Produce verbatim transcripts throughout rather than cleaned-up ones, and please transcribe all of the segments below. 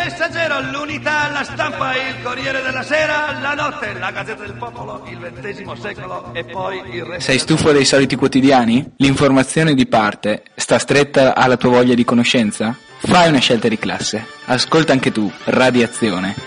Messaggero, l'Unità, La Stampa, il Corriere della Sera, La Notte, la Gazzetta del Popolo, il ventesimo secolo e poi il resto. Sei stufo dei soliti quotidiani? L'informazione di parte sta stretta alla tua voglia di conoscenza? Fai una scelta di classe. Ascolta anche tu Radiazione.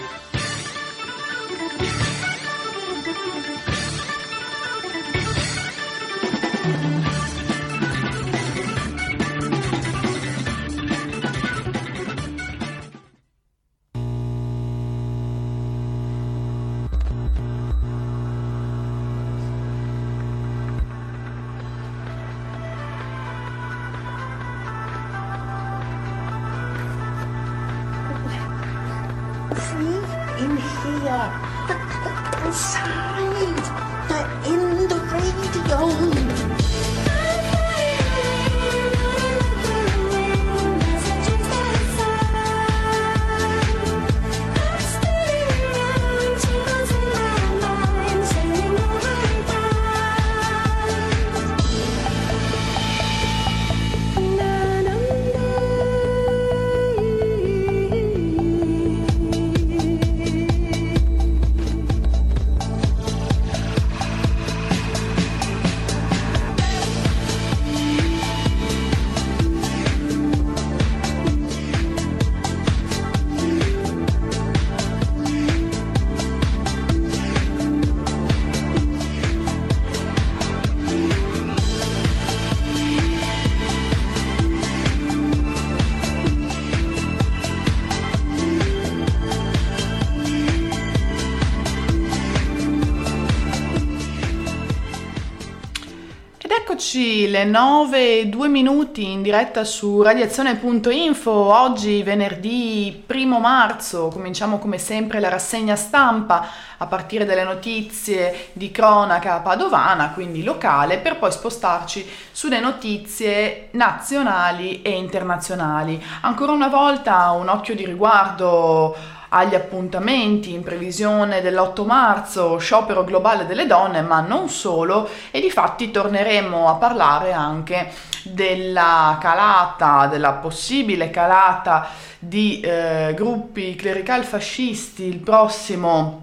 In here, the, the inside, the in the radio. Eccoci, le nove e due minuti in diretta su radiazione punto info. Oggi venerdì primo marzo cominciamo come sempre la rassegna stampa a partire dalle notizie di cronaca padovana, quindi locale, per poi spostarci sulle notizie nazionali e internazionali. Ancora una volta un occhio di riguardo agli appuntamenti in previsione dell'otto marzo, sciopero globale delle donne, ma non solo, e difatti torneremo a parlare anche della calata, della possibile calata di eh, gruppi clerical-fascisti il prossimo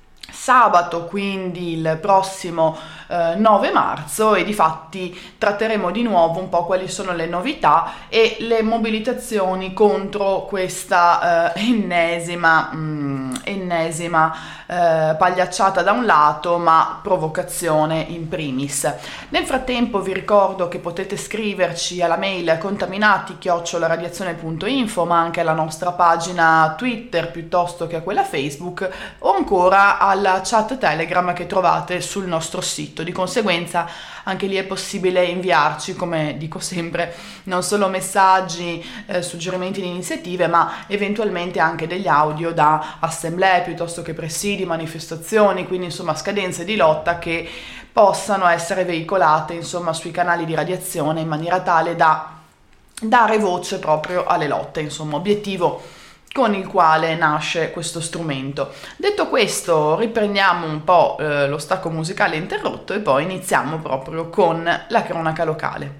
sabato, quindi il prossimo eh, nove marzo, e difatti tratteremo di nuovo un po' quali sono le novità e le mobilitazioni contro questa eh, ennesima mm, ennesima eh, pagliacciata da un lato, ma provocazione in primis. Nel frattempo vi ricordo che potete scriverci alla mail contaminati chiocciola radiazione punto info, ma anche alla nostra pagina Twitter piuttosto che a quella Facebook, o ancora alla chat Telegram che trovate sul nostro sito. Di conseguenza anche lì è possibile inviarci, come dico sempre, non solo messaggi, eh, suggerimenti di iniziative, ma eventualmente anche degli audio da assemblee piuttosto che presidi, manifestazioni, quindi insomma scadenze di lotta che possano essere veicolate insomma sui canali di radiazione in maniera tale da dare voce proprio alle lotte, insomma obiettivo con il quale nasce questo strumento. Detto questo, riprendiamo un po' eh, lo stacco musicale interrotto e poi iniziamo proprio con la cronaca locale.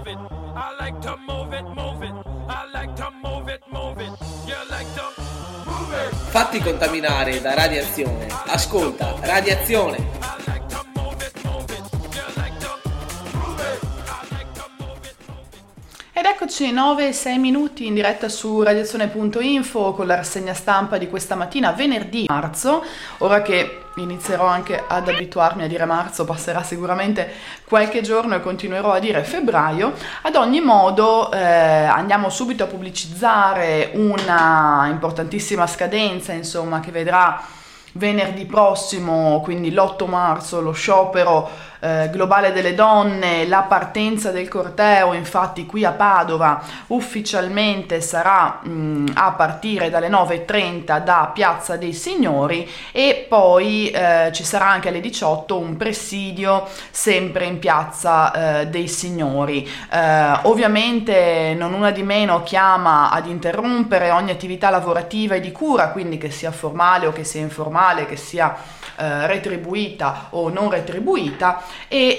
move it. I like to move it, move it. I like to move it, move it. You like to move it. Fatti contaminare da radiazione. Ascolta, Radiazione. Ed eccoci nove e sei minuti in diretta su radiazione punto info con la rassegna stampa di questa mattina, venerdì marzo. Ora che inizierò anche ad abituarmi a dire marzo, passerà sicuramente qualche giorno e continuerò a dire febbraio. Ad ogni modo eh, andiamo subito a pubblicizzare una importantissima scadenza, insomma, che vedrà venerdì prossimo, quindi l'otto marzo, lo sciopero eh, globale delle donne, la partenza del corteo. Infatti qui a Padova ufficialmente sarà mh, a partire dalle nove e trenta da Piazza dei Signori, e poi eh, ci sarà anche alle diciotto un presidio sempre in Piazza eh, dei Signori. Eh, ovviamente non una di meno chiama ad interrompere ogni attività lavorativa e di cura, quindi che sia formale o che sia informale, che sia eh, retribuita o non retribuita, e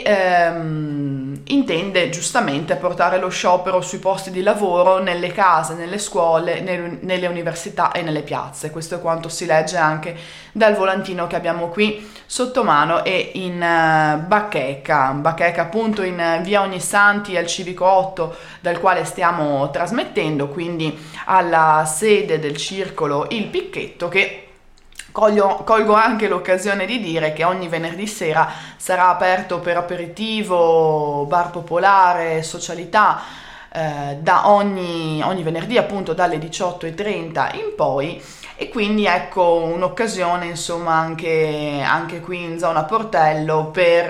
ehm, intende giustamente portare lo sciopero sui posti di lavoro, nelle case, nelle scuole, nel, nelle università e nelle piazze. Questo è quanto si legge anche dal volantino che abbiamo qui sotto mano e in uh, bacheca, bacheca appunto in via Ognissanti al Civico otto, dal quale stiamo trasmettendo, quindi alla sede del circolo Il Picchetto, che Colgo, colgo anche l'occasione di dire che ogni venerdì sera sarà aperto per aperitivo, bar popolare, socialità, eh, da ogni, ogni venerdì appunto dalle diciotto e trenta in poi, e quindi ecco un'occasione insomma anche, anche qui in zona Portello per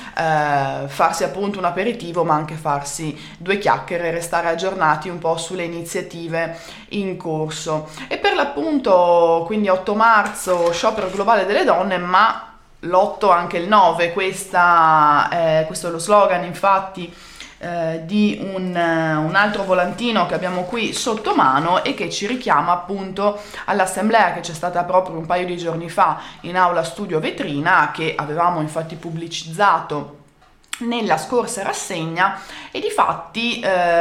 eh, farsi appunto un aperitivo, ma anche farsi due chiacchiere e restare aggiornati un po' sulle iniziative in corso. E per l'appunto quindi otto marzo sciopero globale delle donne, ma l'otto anche il nove, questa, eh, questo è lo slogan infatti eh, di un, un altro volantino che abbiamo qui sotto mano e che ci richiama appunto all'assemblea che c'è stata proprio un paio di giorni fa in aula studio vetrina, che avevamo infatti pubblicizzato nella scorsa rassegna. E difatti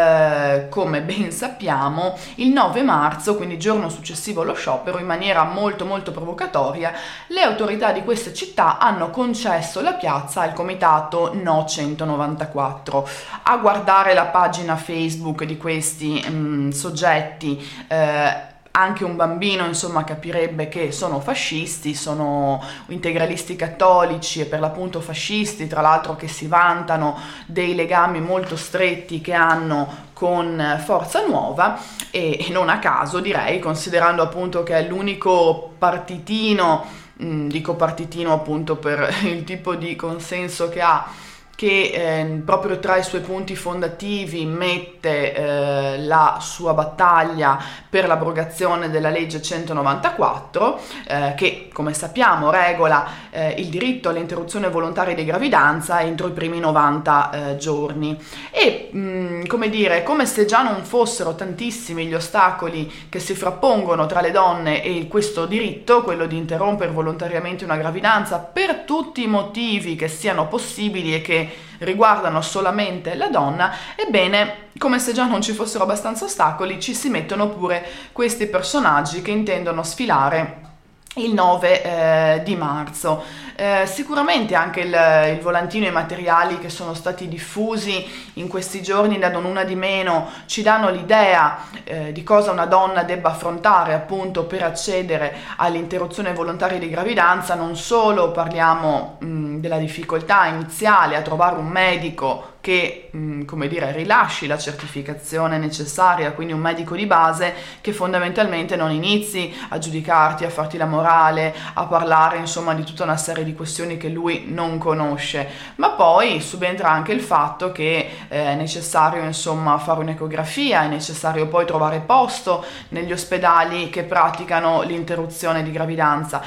eh, come ben sappiamo il nove marzo, quindi giorno successivo allo sciopero, in maniera molto molto provocatoria le autorità di questa città hanno concesso la piazza al comitato No centonovantaquattro. A guardare la pagina Facebook di questi mh, soggetti eh, anche un bambino insomma capirebbe che sono fascisti, sono integralisti cattolici e per l'appunto fascisti, tra l'altro che si vantano dei legami molto stretti che hanno con Forza Nuova, e, e non a caso direi, considerando appunto che è l'unico partitino, mh, dico partitino appunto per il tipo di consenso che ha, che eh, proprio tra i suoi punti fondativi mette eh, la sua battaglia per l'abrogazione della legge centonovantaquattro, eh, che come sappiamo regola eh, il diritto all'interruzione volontaria di gravidanza entro i primi novanta eh, giorni. E mh, come dire, come se già non fossero tantissimi gli ostacoli che si frappongono tra le donne e questo diritto, quello di interrompere volontariamente una gravidanza per tutti i motivi che siano possibili e che riguardano solamente la donna, ebbene, come se già non ci fossero abbastanza ostacoli, ci si mettono pure questi personaggi che intendono sfilare il nove eh, di marzo. Eh, sicuramente anche il, il volantino e i materiali che sono stati diffusi in questi giorni da non una di meno ci danno l'idea eh, di cosa una donna debba affrontare appunto per accedere all'interruzione volontaria di gravidanza. Non solo parliamo mh, della difficoltà iniziale a trovare un medico che, mh, come dire, rilasci la certificazione necessaria, quindi un medico di base che fondamentalmente non inizi a giudicarti, a farti la morale, a parlare insomma di tutta una serie di questioni che lui non conosce, ma poi subentra anche il fatto che eh, è necessario insomma fare un'ecografia, è necessario poi trovare posto negli ospedali che praticano l'interruzione di gravidanza.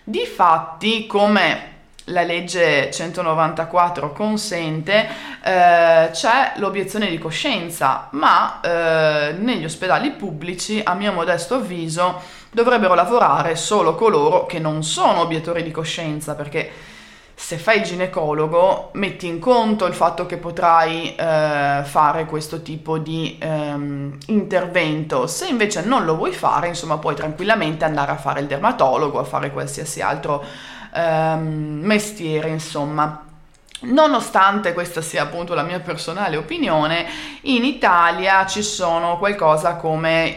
Difatti, come la legge centonovantaquattro consente, eh, c'è l'obiezione di coscienza, ma eh, negli ospedali pubblici, a mio modesto avviso, dovrebbero lavorare solo coloro che non sono obiettori di coscienza, perché se fai il ginecologo, metti in conto il fatto che potrai eh, fare questo tipo di ehm, intervento. Se invece non lo vuoi fare, insomma, puoi tranquillamente andare a fare il dermatologo, a fare qualsiasi altro ehm, mestiere, insomma. Nonostante questa sia appunto la mia personale opinione, in Italia ci sono qualcosa come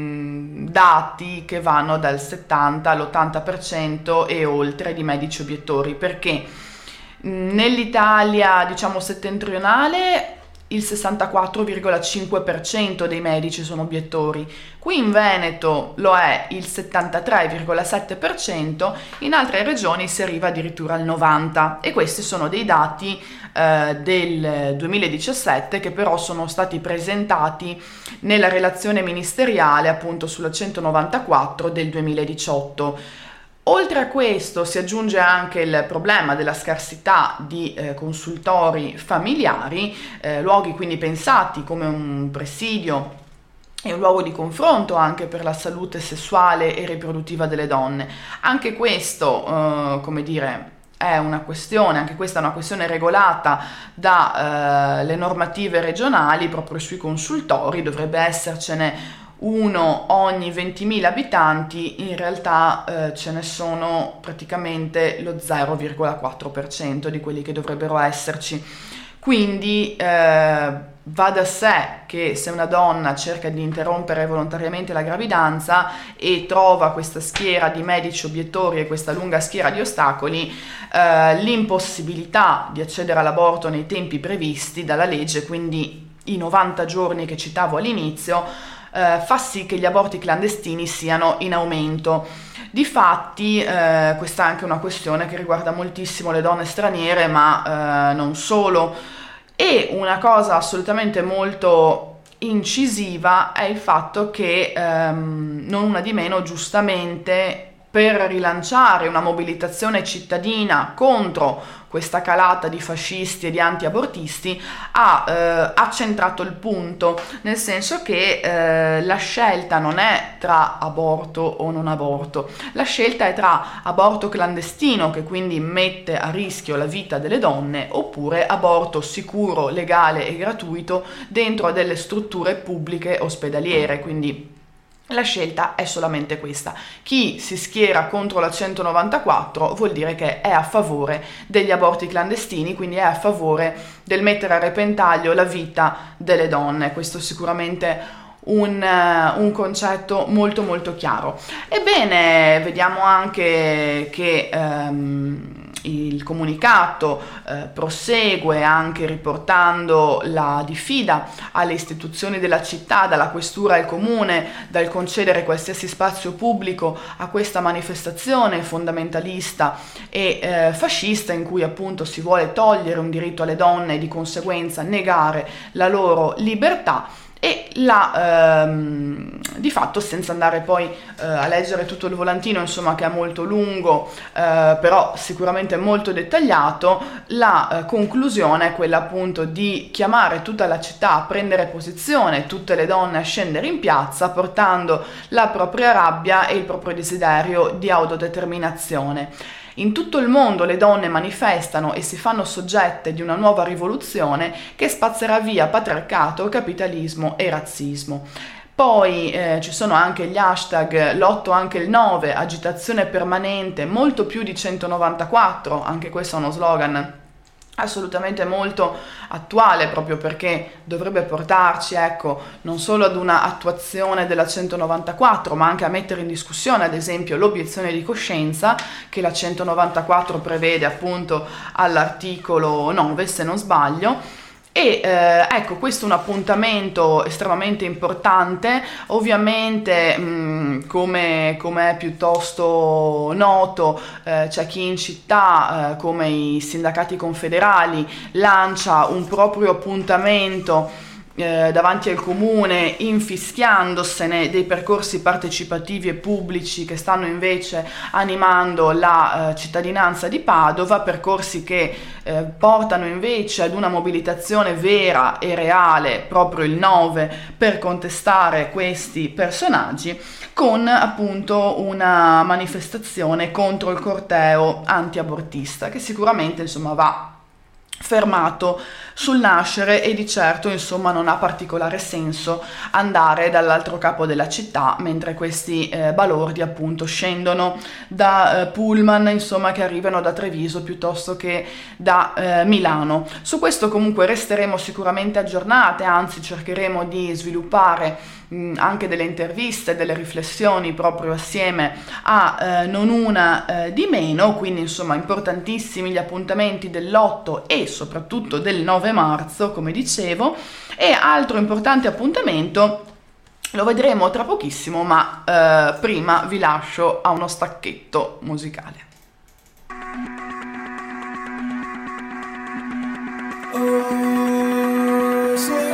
mh, dati che vanno dal settanta all'ottanta per cento e oltre di medici obiettori, perché mh, nell'Italia diciamo settentrionale il sessantaquattro virgola cinque per cento dei medici sono obiettori, qui in Veneto lo è il settantatré virgola sette per cento, in altre regioni si arriva addirittura al novanta per cento, e questi sono dei dati eh, del duemiladiciassette che però sono stati presentati nella relazione ministeriale appunto sulla centonovantaquattro del duemiladiciotto. Oltre a questo si aggiunge anche il problema della scarsità di eh, consultori familiari, eh, luoghi quindi pensati come un presidio e un luogo di confronto anche per la salute sessuale e riproduttiva delle donne. Anche questo, eh, come dire, è una questione, anche questa è una questione regolata dalle eh, normative regionali proprio sui consultori, dovrebbe essercene uno ogni ventimila abitanti, in realtà eh, ce ne sono praticamente lo zero virgola quattro per cento di quelli che dovrebbero esserci. Quindi eh, va da sé che se una donna cerca di interrompere volontariamente la gravidanza e trova questa schiera di medici obiettori e questa lunga schiera di ostacoli, eh, l'impossibilità di accedere all'aborto nei tempi previsti dalla legge, quindi i novanta giorni che citavo all'inizio, Uh, fa sì che gli aborti clandestini siano in aumento. Difatti uh, questa è anche una questione che riguarda moltissimo le donne straniere, ma uh, non solo. E una cosa assolutamente molto incisiva è il fatto che um, non una di meno, giustamente, per rilanciare una mobilitazione cittadina contro questa calata di fascisti e di anti-abortisti, ha eh, accentrato il punto, nel senso che eh, la scelta non è tra aborto o non aborto, la scelta è tra aborto clandestino, che quindi mette a rischio la vita delle donne, oppure aborto sicuro, legale e gratuito dentro a delle strutture pubbliche ospedaliere. Quindi la scelta è solamente questa. Chi si schiera contro la centonovantaquattro vuol dire che è a favore degli aborti clandestini, quindi è a favore del mettere a repentaglio la vita delle donne. Questo è sicuramente un, uh, un concetto molto molto chiaro. Ebbene, vediamo anche che um, il comunicato eh, prosegue anche riportando la diffida alle istituzioni della città, dalla questura al comune, dal concedere qualsiasi spazio pubblico a questa manifestazione fondamentalista e eh, fascista, in cui appunto si vuole togliere un diritto alle donne e di conseguenza negare la loro libertà. E la, ehm, di fatto, senza andare poi eh, a leggere tutto il volantino, insomma, che è molto lungo, eh, però sicuramente molto dettagliato, la eh, conclusione è quella appunto di chiamare tutta la città a prendere posizione, tutte le donne a scendere in piazza, portando la propria rabbia e il proprio desiderio di autodeterminazione. In tutto il mondo le donne manifestano e si fanno soggette di una nuova rivoluzione che spazzerà via patriarcato, capitalismo e razzismo. Poi eh, ci sono anche gli hashtag l'otto anche il nove, agitazione permanente, molto più di centonovantaquattro, anche questo è uno slogan assolutamente molto attuale, proprio perché dovrebbe portarci, ecco, non solo ad una attuazione della centonovantaquattro, ma anche a mettere in discussione, ad esempio, l'obiezione di coscienza che la centonovantaquattro prevede appunto all'articolo nove, se non sbaglio. E eh, ecco, questo è un appuntamento estremamente importante. Ovviamente mh, come, come è piuttosto noto, eh, c'è chi in città, eh, come i sindacati confederali, lancia un proprio appuntamento eh, davanti al comune infischiandosene dei percorsi partecipativi e pubblici che stanno invece animando la eh, cittadinanza di Padova, percorsi che eh, portano invece ad una mobilitazione vera e reale proprio il nove per contestare questi personaggi, con appunto una manifestazione contro il corteo antiabortista che sicuramente insomma va fermato sul nascere, e di certo insomma non ha particolare senso andare dall'altro capo della città mentre questi eh, balordi appunto scendono da eh, pullman insomma che arrivano da Treviso piuttosto che da eh, Milano. Su questo comunque resteremo sicuramente aggiornate, anzi cercheremo di sviluppare mh, anche delle interviste, delle riflessioni proprio assieme a eh, Non Una eh, di Meno, quindi insomma importantissimi gli appuntamenti dell'otto e soprattutto del nove marzo, come dicevo. E altro importante appuntamento lo vedremo tra pochissimo, ma eh, prima vi lascio a uno stacchetto musicale. Oh, say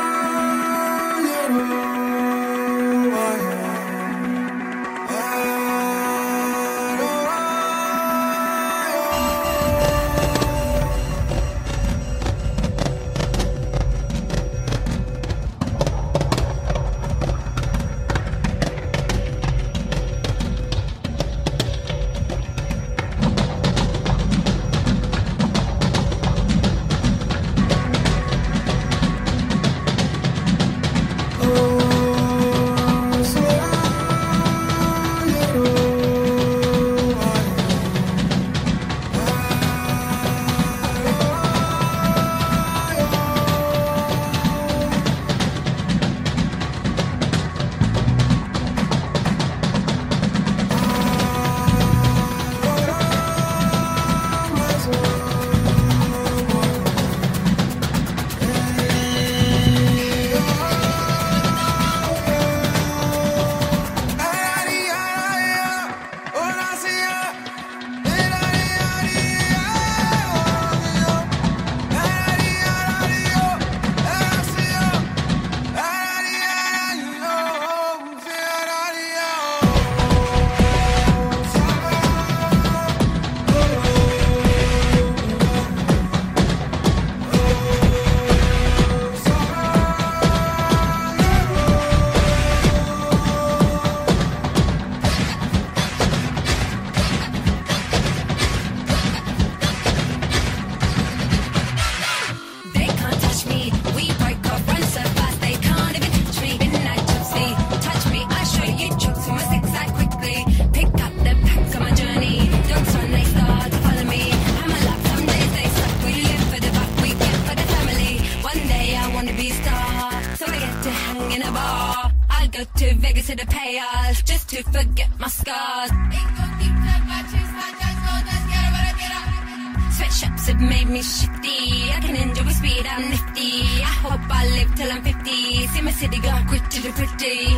Sweatshops have made me shifty. I can enjoy the speed, I'm nifty. I hope I live till I'm fifty. See my city go pretty to pretty.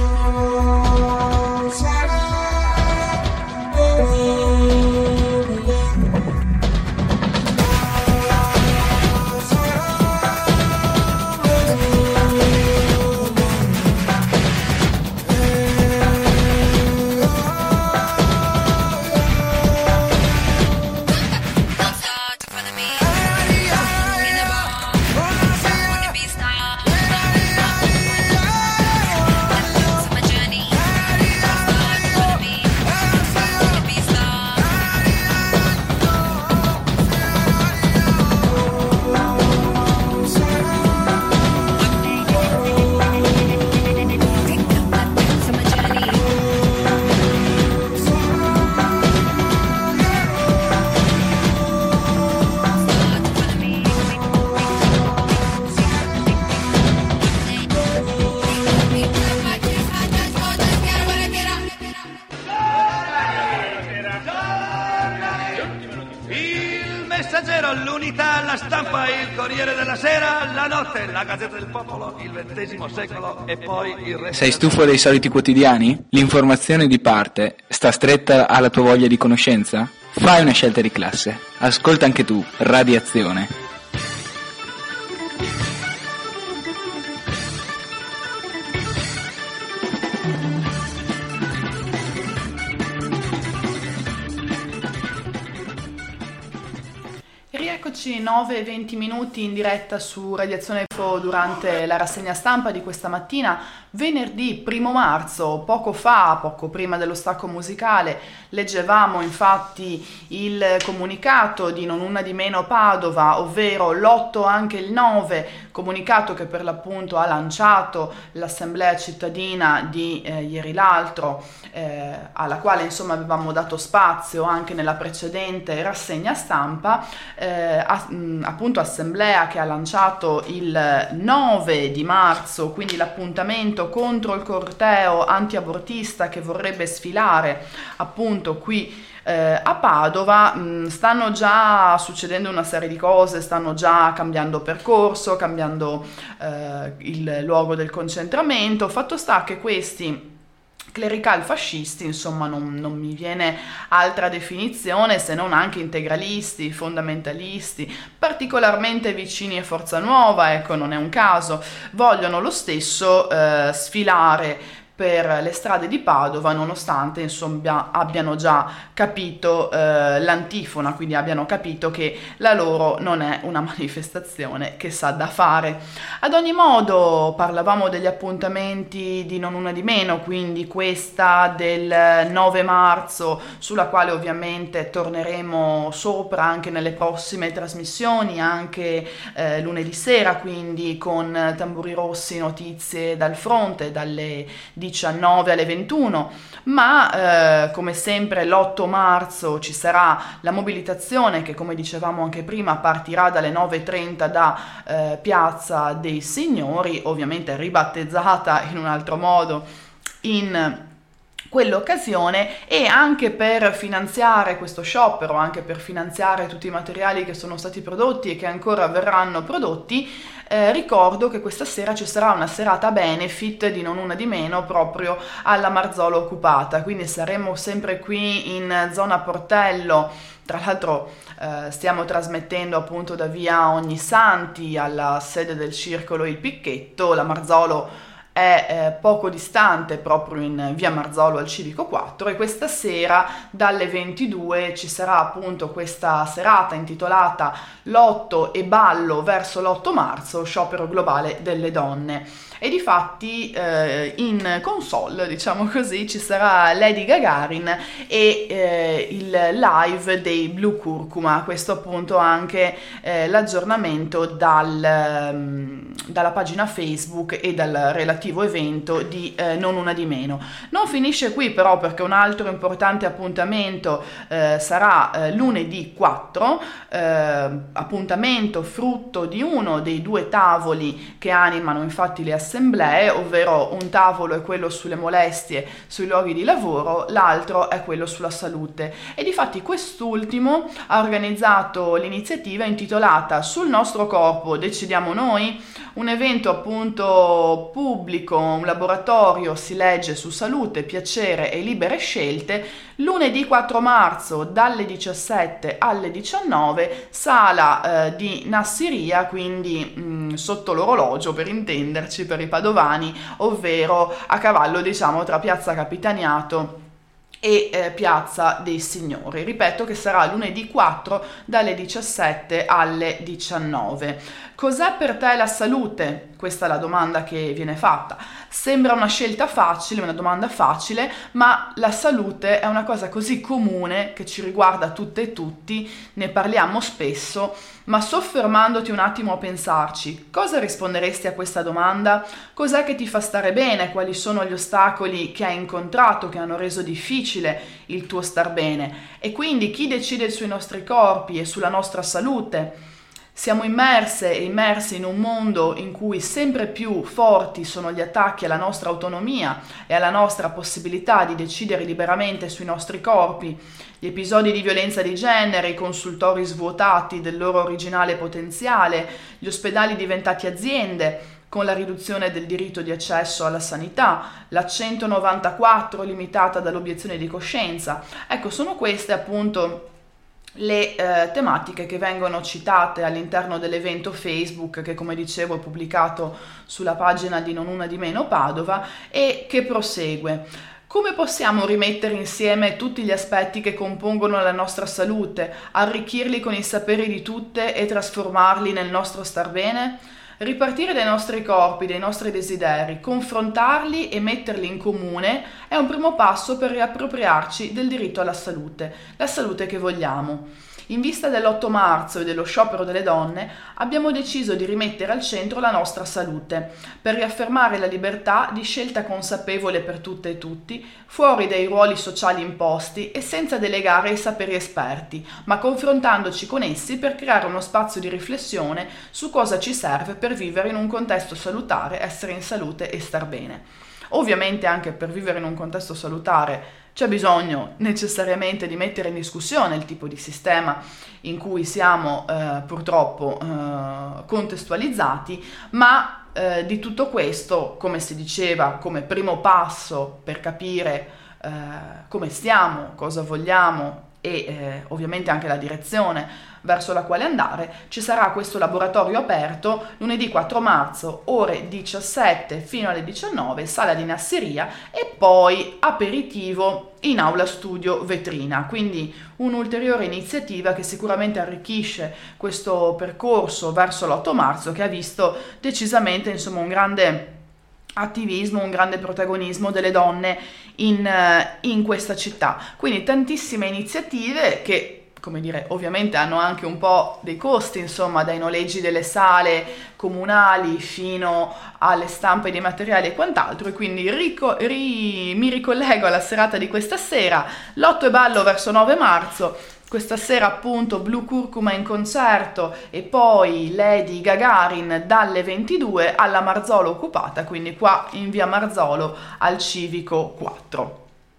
L'Unità, La Stampa, il Corriere della Sera, La Notte, la Gazzetta del Popolo, il ventesimo secolo e poi il resto. Sei stufo dei soliti quotidiani? L'informazione di parte sta stretta alla tua voglia di conoscenza? Fai una scelta di classe. Ascolta anche tu Radiazione. Rieccoci nove e venti minuti in diretta su Radiazione Info durante la rassegna stampa di questa mattina, venerdì primo marzo. Poco fa, poco prima dello stacco musicale, leggevamo infatti il comunicato di Non Una di Meno Padova, ovvero l'otto anche il nove, comunicato che per l'appunto ha lanciato l'assemblea cittadina di eh, ieri l'altro, eh, alla quale insomma avevamo dato spazio anche nella precedente rassegna stampa. Eh, a, mh, appunto assemblea che ha lanciato il nove di marzo, quindi l'appuntamento contro il corteo antiabortista che vorrebbe sfilare appunto qui eh, a Padova. Mh, stanno già succedendo una serie di cose, stanno già cambiando percorso, cambiando eh, il luogo del concentramento. Fatto sta che questi clerical fascisti, insomma non, non mi viene altra definizione se non anche integralisti, fondamentalisti, particolarmente vicini a Forza Nuova, ecco, non è un caso, vogliono lo stesso eh, sfilare per le strade di Padova, nonostante insomma abbiano già capito eh, l'antifona, quindi abbiano capito che la loro non è una manifestazione che sa da fare. Ad ogni modo parlavamo degli appuntamenti di Non Una di Meno, quindi questa del nove marzo, sulla quale ovviamente torneremo sopra anche nelle prossime trasmissioni, anche eh, lunedì sera, quindi con Tamburi Rossi, notizie dal fronte, dalle diciannove alle ventuno, ma eh, come sempre l'otto marzo ci sarà la mobilitazione che, come dicevamo anche prima, partirà dalle nove e trenta da eh, Piazza dei Signori, ovviamente ribattezzata in un altro modo in quell'occasione, e anche per finanziare questo sciopero, anche per finanziare tutti i materiali che sono stati prodotti e che ancora verranno prodotti. Eh, ricordo che questa sera ci sarà una serata benefit di Non Una di Meno proprio alla Marzolo occupata, quindi saremo sempre qui in zona Portello. Tra l'altro eh, stiamo trasmettendo appunto da via Ognissanti alla sede del circolo Il Picchetto. La Marzolo è eh, poco distante, proprio in via Marzolo al Civico quattro, e questa sera dalle ventidue ci sarà appunto questa serata intitolata Lotto e ballo verso l'otto marzo, sciopero globale delle donne. E difatti eh, in console, diciamo così, ci sarà Lady Gagarin e eh, il live dei Blue Curcuma, questo appunto anche eh, l'aggiornamento dal, um, dalla pagina Facebook e dal relativo evento di eh, Non Una di Meno. Non finisce qui però, perché un altro importante appuntamento eh, sarà eh, lunedì quattro, eh, appuntamento frutto di uno dei due tavoli che animano infatti le assemblee, ovvero un tavolo è quello sulle molestie sui luoghi di lavoro, l'altro è quello sulla salute, e difatti quest'ultimo ha organizzato l'iniziativa intitolata Sul nostro corpo decidiamo noi, un evento appunto pubblico, un laboratorio, si legge, su salute, piacere e libere scelte, lunedì quattro marzo dalle diciassette alle diciannove, sala eh, di Nassiria, quindi mh, sotto l'orologio per intenderci, per i padovani, ovvero a cavallo diciamo tra Piazza Capitaniato e eh, Piazza dei Signori. Ripeto che sarà lunedì quattro dalle diciassette alle diciannove. Cos'è per te la salute? Questa è la domanda che viene fatta. Sembra una scelta facile, una domanda facile, ma la salute è una cosa così comune che ci riguarda tutte e tutti, ne parliamo spesso, ma soffermandoti un attimo a pensarci, cosa risponderesti a questa domanda? Cos'è che ti fa stare bene? Quali sono gli ostacoli che hai incontrato, che hanno reso difficile il tuo star bene? E quindi chi decide sui nostri corpi e sulla nostra salute? Siamo immerse e immersi in un mondo in cui sempre più forti sono gli attacchi alla nostra autonomia e alla nostra possibilità di decidere liberamente sui nostri corpi, gli episodi di violenza di genere, i consultori svuotati del loro originale potenziale, gli ospedali diventati aziende, con la riduzione del diritto di accesso alla sanità, la centonovantaquattro limitata dall'obiezione di coscienza. Ecco, sono queste appunto le eh, tematiche che vengono citate all'interno dell'evento Facebook che, come dicevo, è pubblicato sulla pagina di Non Una di Meno Padova e che prosegue. Come possiamo rimettere insieme tutti gli aspetti che compongono la nostra salute, arricchirli con i saperi di tutte e trasformarli nel nostro star bene? Ripartire dai nostri corpi, dai nostri desideri, confrontarli e metterli in comune è un primo passo per riappropriarci del diritto alla salute, la salute che vogliamo. In vista dell'otto marzo e dello sciopero delle donne, abbiamo deciso di rimettere al centro la nostra salute, per riaffermare la libertà di scelta consapevole per tutte e tutti, fuori dai ruoli sociali imposti e senza delegare i saperi esperti, ma confrontandoci con essi per creare uno spazio di riflessione su cosa ci serve per vivere in un contesto salutare, essere in salute e star bene. Ovviamente anche per vivere in un contesto salutare c'è bisogno necessariamente di mettere in discussione il tipo di sistema in cui siamo eh, purtroppo eh, contestualizzati, ma eh, di tutto questo, come si diceva, come primo passo per capire eh, come stiamo, cosa vogliamo e eh, ovviamente anche la direzione verso la quale andare, ci sarà questo laboratorio aperto lunedì quattro marzo, ore diciassette fino alle diciannove, sala di Nasseria, e poi aperitivo in aula studio vetrina, quindi un'ulteriore iniziativa che sicuramente arricchisce questo percorso verso l'otto marzo, che ha visto decisamente insomma un grande attivismo, un grande protagonismo delle donne in, in questa città. Quindi tantissime iniziative che, come dire, ovviamente hanno anche un po' dei costi, insomma, dai noleggi delle sale comunali fino alle stampe dei materiali e quant'altro, e quindi rico, ri, mi ricollego alla serata di questa sera, Lotto e Ballo verso nove marzo, questa sera appunto Blu Curcuma in concerto e poi Lady Gagarin dalle ventidue alla Marzolo occupata, quindi qua in via Marzolo al Civico quattro.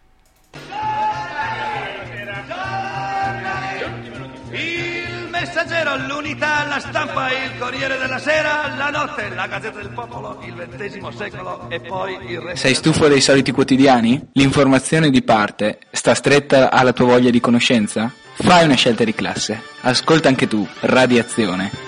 Il Messaggero, l'Unità, la Stampa, il Corriere della Sera, la Notte, la Gazzetta del Popolo, il ventesimo secolo e poi il resto. Sei stufo dei soliti quotidiani? L'informazione di parte sta stretta alla tua voglia di conoscenza? Fai una scelta di classe. Ascolta anche tu Radiazione.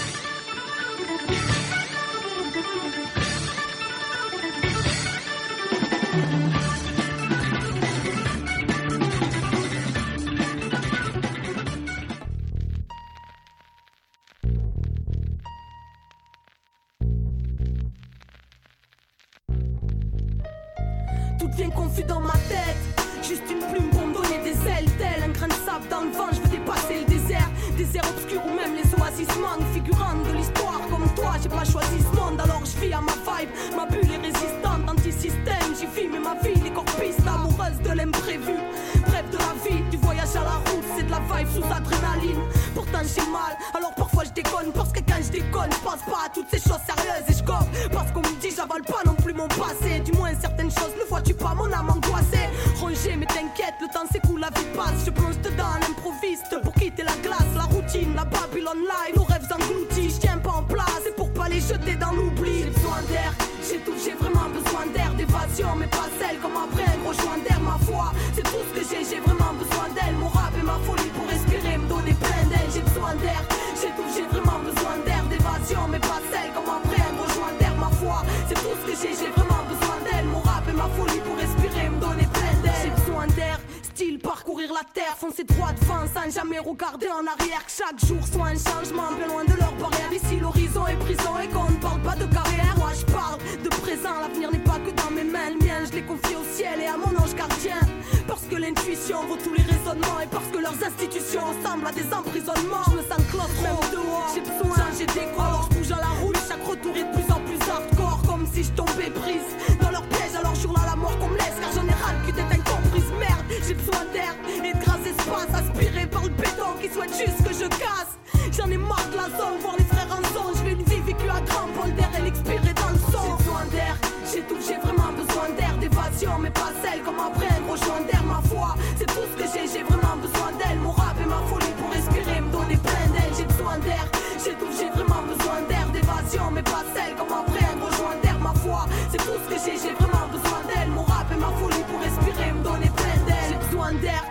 Tout devient confus dans ma tête. Juste une plume pour me donner des ailes, tel un grain de sable dans le vent. Je veux dépasser le désert, désert obscur ou même les oasis manquent. Figurant de l'histoire comme toi, j'ai pas choisi ce monde, alors je vis à ma vibe. Ma bulle est résistante, anti-système. J'y vis mais ma vie l'écorpiste, amoureuse de l'imprévu. Bref de la vie, du voyage à la route, c'est de la vibe sous adrénaline. Pourtant j'ai mal, alors parfois je déconne. Parce que quand je déconne, je pense pas à toutes ces choses sérieuses et je cope. Parce qu'on me dit j'avale pas non plus mon passé. Du moins certaines choses ne vois-tu pas, mon âme angoissée. Rongée mais t'inquiète, le temps s'écoule, la vie passe. Je plonge dedans, l'improviste pour quitter la glace. La routine, la Babylone live, nos rêves engloutis. Je tiens pas en place, et pour pas les jeter dans l'oubli. J'ai besoin d'air, j'étouffe, j'ai vraiment besoin d'air. D'évasion mais pas celle comme après un gros joint d'air. Ma foi, c'est tout ce que j'ai, j'ai vraiment besoin d'elle. Mon rap et ma folie pour respirer, me donner plein d'aile. J'ai besoin d'air, j'étouffe, j'ai vraiment besoin d'air. D'évasion mais pas celle comme après un gros joint d'air. Ma foi, c'est tout ce que j'ai, j'ai vraiment besoin d'elle. Mon rap et ma folie pour respirer, me donner plein d'aile. J'ai besoin d'air, style parcourir la terre, foncer droit devant sans jamais regarder en arrière. Que chaque jour soit un changement, bien loin de leur barrière. Ici l'horizon est prison et qu'on ne parle pas de carrière. Moi je parle de présent, l'avenir n'est pas que dans mes mains. Le mien je l'ai confié au ciel et à mon ange gardien. Parce que l'intuition vaut tous les raisonnements et parce que leurs institutions ressemblent à des emprisonnements. Je me sens cloître même dehors, j'ai besoin de changer de décor. Alors je bouge à la roue, chaque retour est de plus en plus hardcore. Comme si je tombais prise dans leur piège, alors je hurle à la mort qu'on me laisse. Car j'en ai ras le cul d'être incomprise, merde. J'ai besoin d'air et de gras espace, aspiré par le béton qui souhaite juste que je casse. J'en ai marre de la zone, voir les frères en zone. Je veux une vie vécue à grand bol d'air et l'expirer dans le son. J'ai besoin d'air, j'étouffe, j'ai vraiment besoin d'air. D'évasion mais pas celle comme après un gros joint d'air. Ma foi, c'est tout ce que j'ai, j'ai vraiment besoin d'elle. Mon rap et ma folie pour respirer, me donner plein d'aile. J'ai besoin d'air, j'étouffe, j'ai vraiment besoin d'air. D'évasion mais pas celle comme après un gros joint d'air. Ma foi, c'est tout ce que j'ai, j'ai vraiment besoin d'elle. Mon rap et ma folie pour respirer, me donner plein d'aile. J'ai besoin d'air, d'avant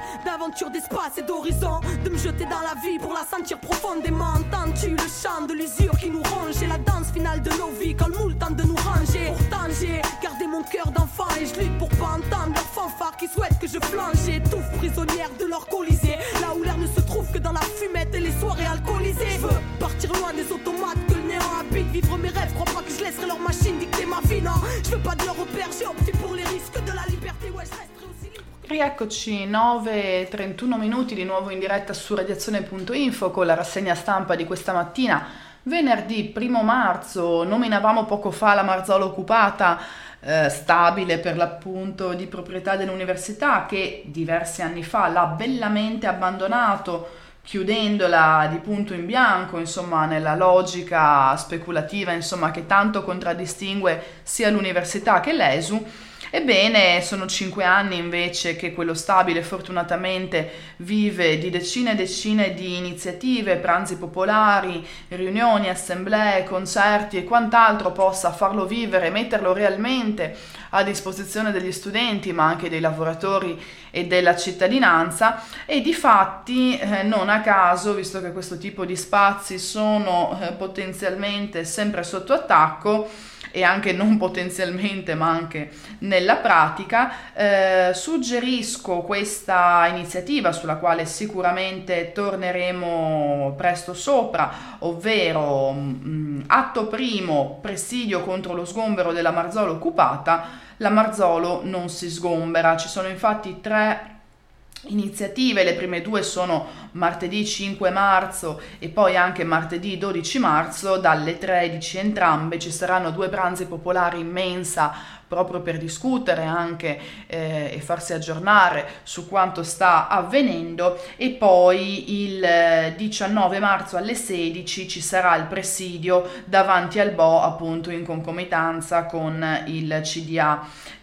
aventure d'espace et d'horizon, de me jeter dans la vie pour la sentir profondément. Entends-tu le chant de l'usure qui nous ronge et la danse finale de nos vies quand le moule tente de nous ranger. Pourtant j'ai gardé mon cœur d'enfant et je lutte pour pas entendre leurs fanfares qui souhaitent que je flanche. J'étouffe prisonnière de leur colisée, là où l'air ne se trouve que dans la fumette et les soirées alcoolisées. Je veux partir loin des automates que le néant habite, vivre mes rêves, crois pas que je laisserai leur machine dicter ma vie, non. Je veux pas de leur repère, j'ai opté pour les risques de la liberté, ouais je resterai aussi libre. Rieccoci, nove e trentuno minuti di nuovo in diretta su radiazione punto info con la rassegna stampa di questa mattina, venerdì primo marzo. Nominavamo poco fa la Marzolo occupata, eh, stabile per l'appunto di proprietà dell'università, che diversi anni fa l'ha bellamente abbandonato, chiudendola di punto in bianco, insomma, nella logica speculativa, insomma, che tanto contraddistingue sia l'università che l'E S U. Ebbene, sono cinque anni invece che quello stabile fortunatamente vive di decine e decine di iniziative, pranzi popolari, riunioni, assemblee, concerti e quant'altro possa farlo vivere, metterlo realmente a disposizione degli studenti, ma anche dei lavoratori e della cittadinanza. E difatti, eh, non a caso, visto che questo tipo di spazi sono eh, potenzialmente sempre sotto attacco, e anche non potenzialmente ma anche nella pratica, eh, suggerisco questa iniziativa sulla quale sicuramente torneremo presto sopra, ovvero mh, atto primo, presidio contro lo sgombero della Marzolo occupata. La Marzolo non si sgombera, ci sono infatti tre iniziative, le prime due sono martedì cinque marzo e poi anche martedì dodici marzo, dalle tredici entrambe ci saranno due pranzi popolari in mensa proprio per discutere anche eh, e farsi aggiornare su quanto sta avvenendo, e poi il diciannove marzo alle sedici ci sarà il presidio davanti al Bo, appunto in concomitanza con il C D A.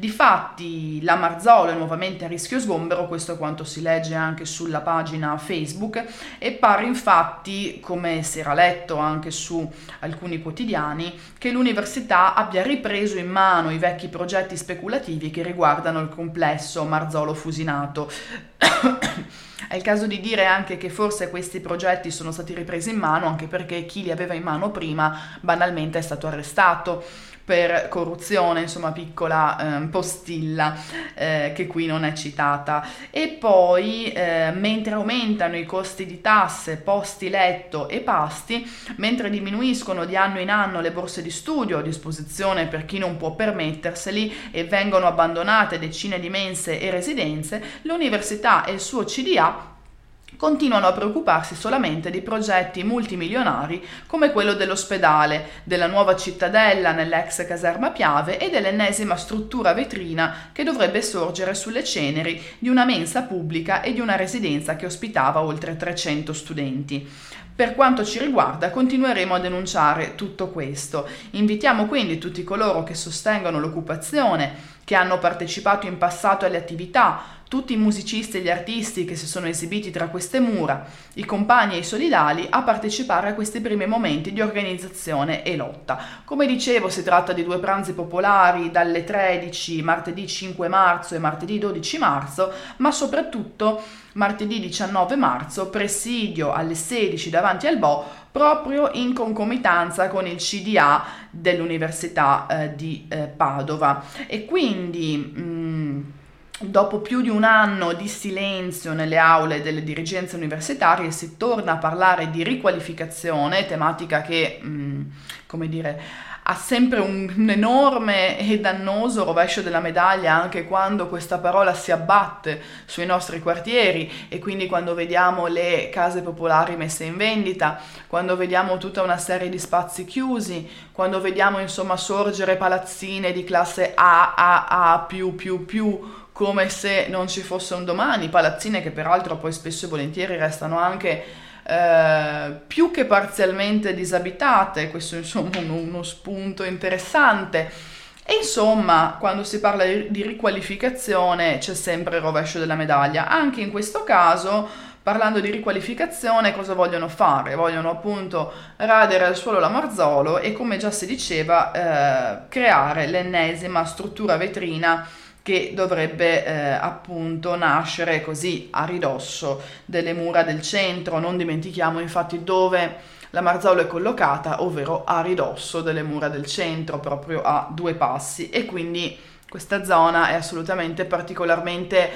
Difatti la Marzolo è nuovamente a rischio sgombero, questo è quanto si legge anche sulla pagina Facebook, e pare infatti, come si era letto anche su alcuni quotidiani, che l'università abbia ripreso in mano i vecchi progetti speculativi che riguardano il complesso Marzolo Fusinato. È il caso di dire anche che forse questi progetti sono stati ripresi in mano anche perché chi li aveva in mano prima banalmente è stato arrestato per corruzione, insomma piccola eh, postilla eh, che qui non è citata. E poi eh, mentre aumentano i costi di tasse, posti letto e pasti, mentre diminuiscono di anno in anno le borse di studio a disposizione per chi non può permetterseli e vengono abbandonate decine di mense e residenze, l'università e il suo C D A continuano a preoccuparsi solamente di progetti multimilionari come quello dell'ospedale, della nuova cittadella nell'ex caserma Piave e dell'ennesima struttura vetrina che dovrebbe sorgere sulle ceneri di una mensa pubblica e di una residenza che ospitava oltre trecento studenti. Per quanto ci riguarda, continueremo a denunciare tutto questo. Invitiamo quindi tutti coloro che sostengono l'occupazione, che hanno partecipato in passato alle attività, tutti i musicisti e gli artisti che si sono esibiti tra queste mura, i compagni e i solidali, a partecipare a questi primi momenti di organizzazione e lotta. Come dicevo, si tratta di due pranzi popolari dalle tredici, martedì cinque marzo e martedì dodici marzo, ma soprattutto martedì diciannove marzo, presidio alle sedici davanti al Bo, proprio in concomitanza con il C D A dell'Università eh, di eh, Padova. E quindi mh, dopo più di un anno di silenzio nelle aule delle dirigenze universitarie si torna a parlare di riqualificazione, tematica che, mh, come dire, ha sempre un, un enorme e dannoso rovescio della medaglia anche quando questa parola si abbatte sui nostri quartieri, e quindi quando vediamo le case popolari messe in vendita, quando vediamo tutta una serie di spazi chiusi, quando vediamo insomma sorgere palazzine di classe A, A, A, più, più, più, come se non ci fosse un domani, palazzine che peraltro poi spesso e volentieri restano anche eh, più che parzialmente disabitate. Questo è insomma uno, uno spunto interessante. E insomma, quando si parla di riqualificazione c'è sempre il rovescio della medaglia. Anche in questo caso, parlando di riqualificazione, cosa vogliono fare? Vogliono appunto radere al suolo la Marzolo e, come già si diceva, eh, creare l'ennesima struttura vetrina che dovrebbe eh, appunto nascere così a ridosso delle mura del centro. Non dimentichiamo infatti dove la Marzolo è collocata, ovvero a ridosso delle mura del centro, proprio a due passi, e quindi questa zona è assolutamente particolarmente,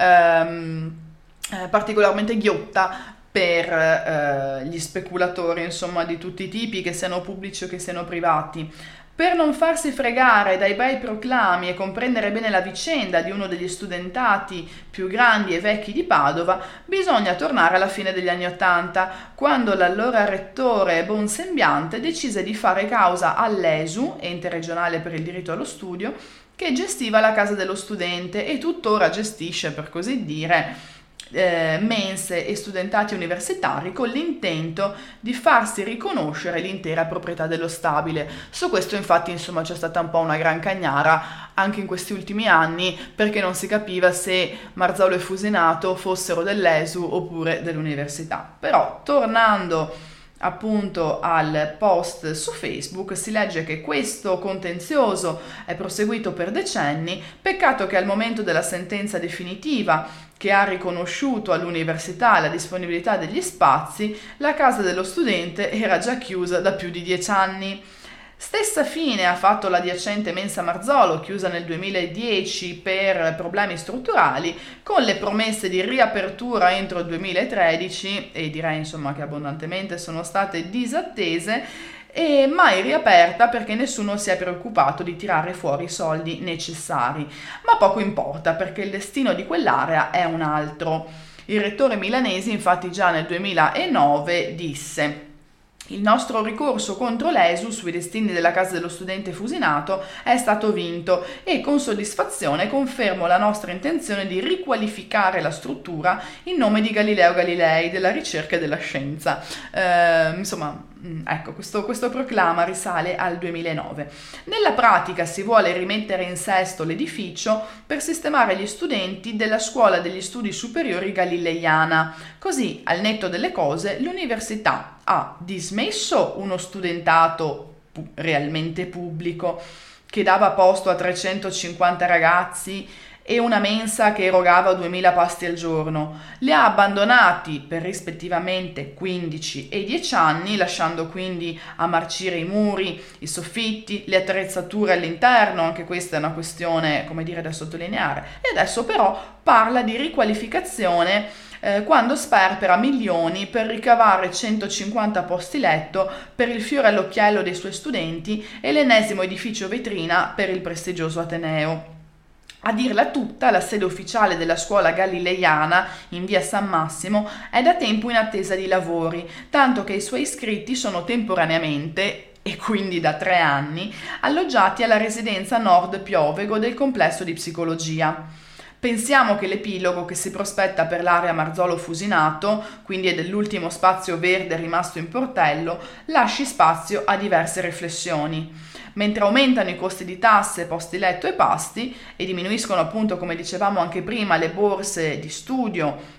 ehm, eh, particolarmente ghiotta per eh, gli speculatori, insomma, di tutti i tipi, che siano pubblici o che siano privati. Per non farsi fregare dai bei proclami e comprendere bene la vicenda di uno degli studentati più grandi e vecchi di Padova, bisogna tornare alla fine degli anni Ottanta, quando l'allora rettore Bonsembiante decise di fare causa all'E S U, Ente Regionale per il Diritto allo Studio, che gestiva la casa dello studente e tuttora gestisce, per così dire, Eh, mense e studentati universitari, con l'intento di farsi riconoscere l'intera proprietà dello stabile. Su questo infatti insomma c'è stata un po' una gran cagnara anche in questi ultimi anni, perché non si capiva se Marzolo e Fusinato fossero dell'E S U oppure dell'università. Però tornando appunto al post su Facebook, si legge che questo contenzioso è proseguito per decenni. Peccato che al momento della sentenza definitiva, che ha riconosciuto all'università la disponibilità degli spazi, la casa dello studente era già chiusa da più di dieci anni. Stessa fine ha fatto l'adiacente mensa Marzolo, chiusa nel duemiladieci per problemi strutturali, con le promesse di riapertura entro il duemilatredici, e direi insomma che abbondantemente sono state disattese, e mai riaperta perché nessuno si è preoccupato di tirare fuori i soldi necessari. Ma poco importa, perché il destino di quell'area è un altro. Il rettore Milanesi infatti già nel duemilanove disse: il nostro ricorso contro l'E S U sui destini della casa dello studente Fusinato è stato vinto e con soddisfazione confermo la nostra intenzione di riqualificare la struttura in nome di Galileo Galilei, della ricerca e della scienza. Eh, insomma, ecco, questo, questo proclama risale al duemilanove. Nella pratica si vuole rimettere in sesto l'edificio per sistemare gli studenti della Scuola degli Studi Superiori Galileiana. Così, al netto delle cose, l'università ha dismesso uno studentato pu- realmente pubblico che dava posto a trecentocinquanta ragazzi e una mensa che erogava duemila pasti al giorno. Li ha abbandonati per rispettivamente quindici e dieci anni, lasciando quindi a marcire i muri, i soffitti, le attrezzature all'interno. Anche questa è una questione, come dire, da sottolineare. E adesso però parla di riqualificazione eh, quando sperpera milioni per ricavare centocinquanta posti letto per il fiore all'occhiello dei suoi studenti e l'ennesimo edificio vetrina per il prestigioso Ateneo. A dirla tutta, la sede ufficiale della scuola galileiana in via San Massimo è da tempo in attesa di lavori, tanto che i suoi iscritti sono temporaneamente, e quindi da tre anni, alloggiati alla residenza Nord Piovego del complesso di psicologia. Pensiamo che l'epilogo che si prospetta per l'area Marzolo Fusinato, quindi è dell'ultimo spazio verde rimasto in Portello, lasci spazio a diverse riflessioni. Mentre aumentano i costi di tasse, posti letto e pasti, e diminuiscono appunto, come dicevamo anche prima, le borse di studio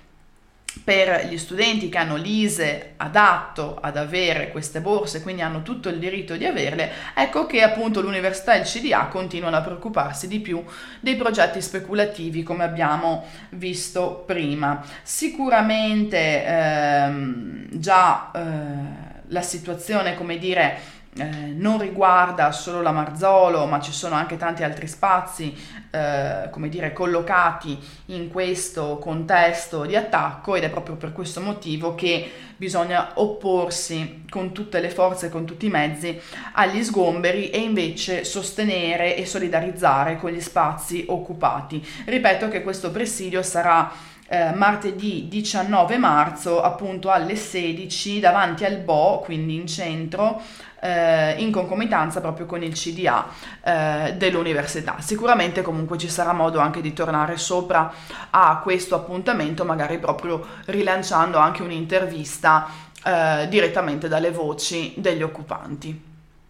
per gli studenti che hanno l'I S E E adatto ad avere queste borse, quindi hanno tutto il diritto di averle, ecco che appunto l'università e il C D A continuano a preoccuparsi di più dei progetti speculativi, come abbiamo visto prima. Sicuramente ehm, già eh, la situazione, come dire, Eh, non riguarda solo la Marzolo, ma ci sono anche tanti altri spazi, eh, come dire, collocati in questo contesto di attacco, ed è proprio per questo motivo che bisogna opporsi con tutte le forze, con tutti i mezzi agli sgomberi e invece sostenere e solidarizzare con gli spazi occupati. Ripeto che questo presidio sarà Eh, martedì diciannove marzo appunto alle sedici davanti al B O, quindi in centro, eh, in concomitanza proprio con il C D A eh, dell'università. Sicuramente comunque ci sarà modo anche di tornare sopra a questo appuntamento, magari proprio rilanciando anche un'intervista eh, direttamente dalle voci degli occupanti.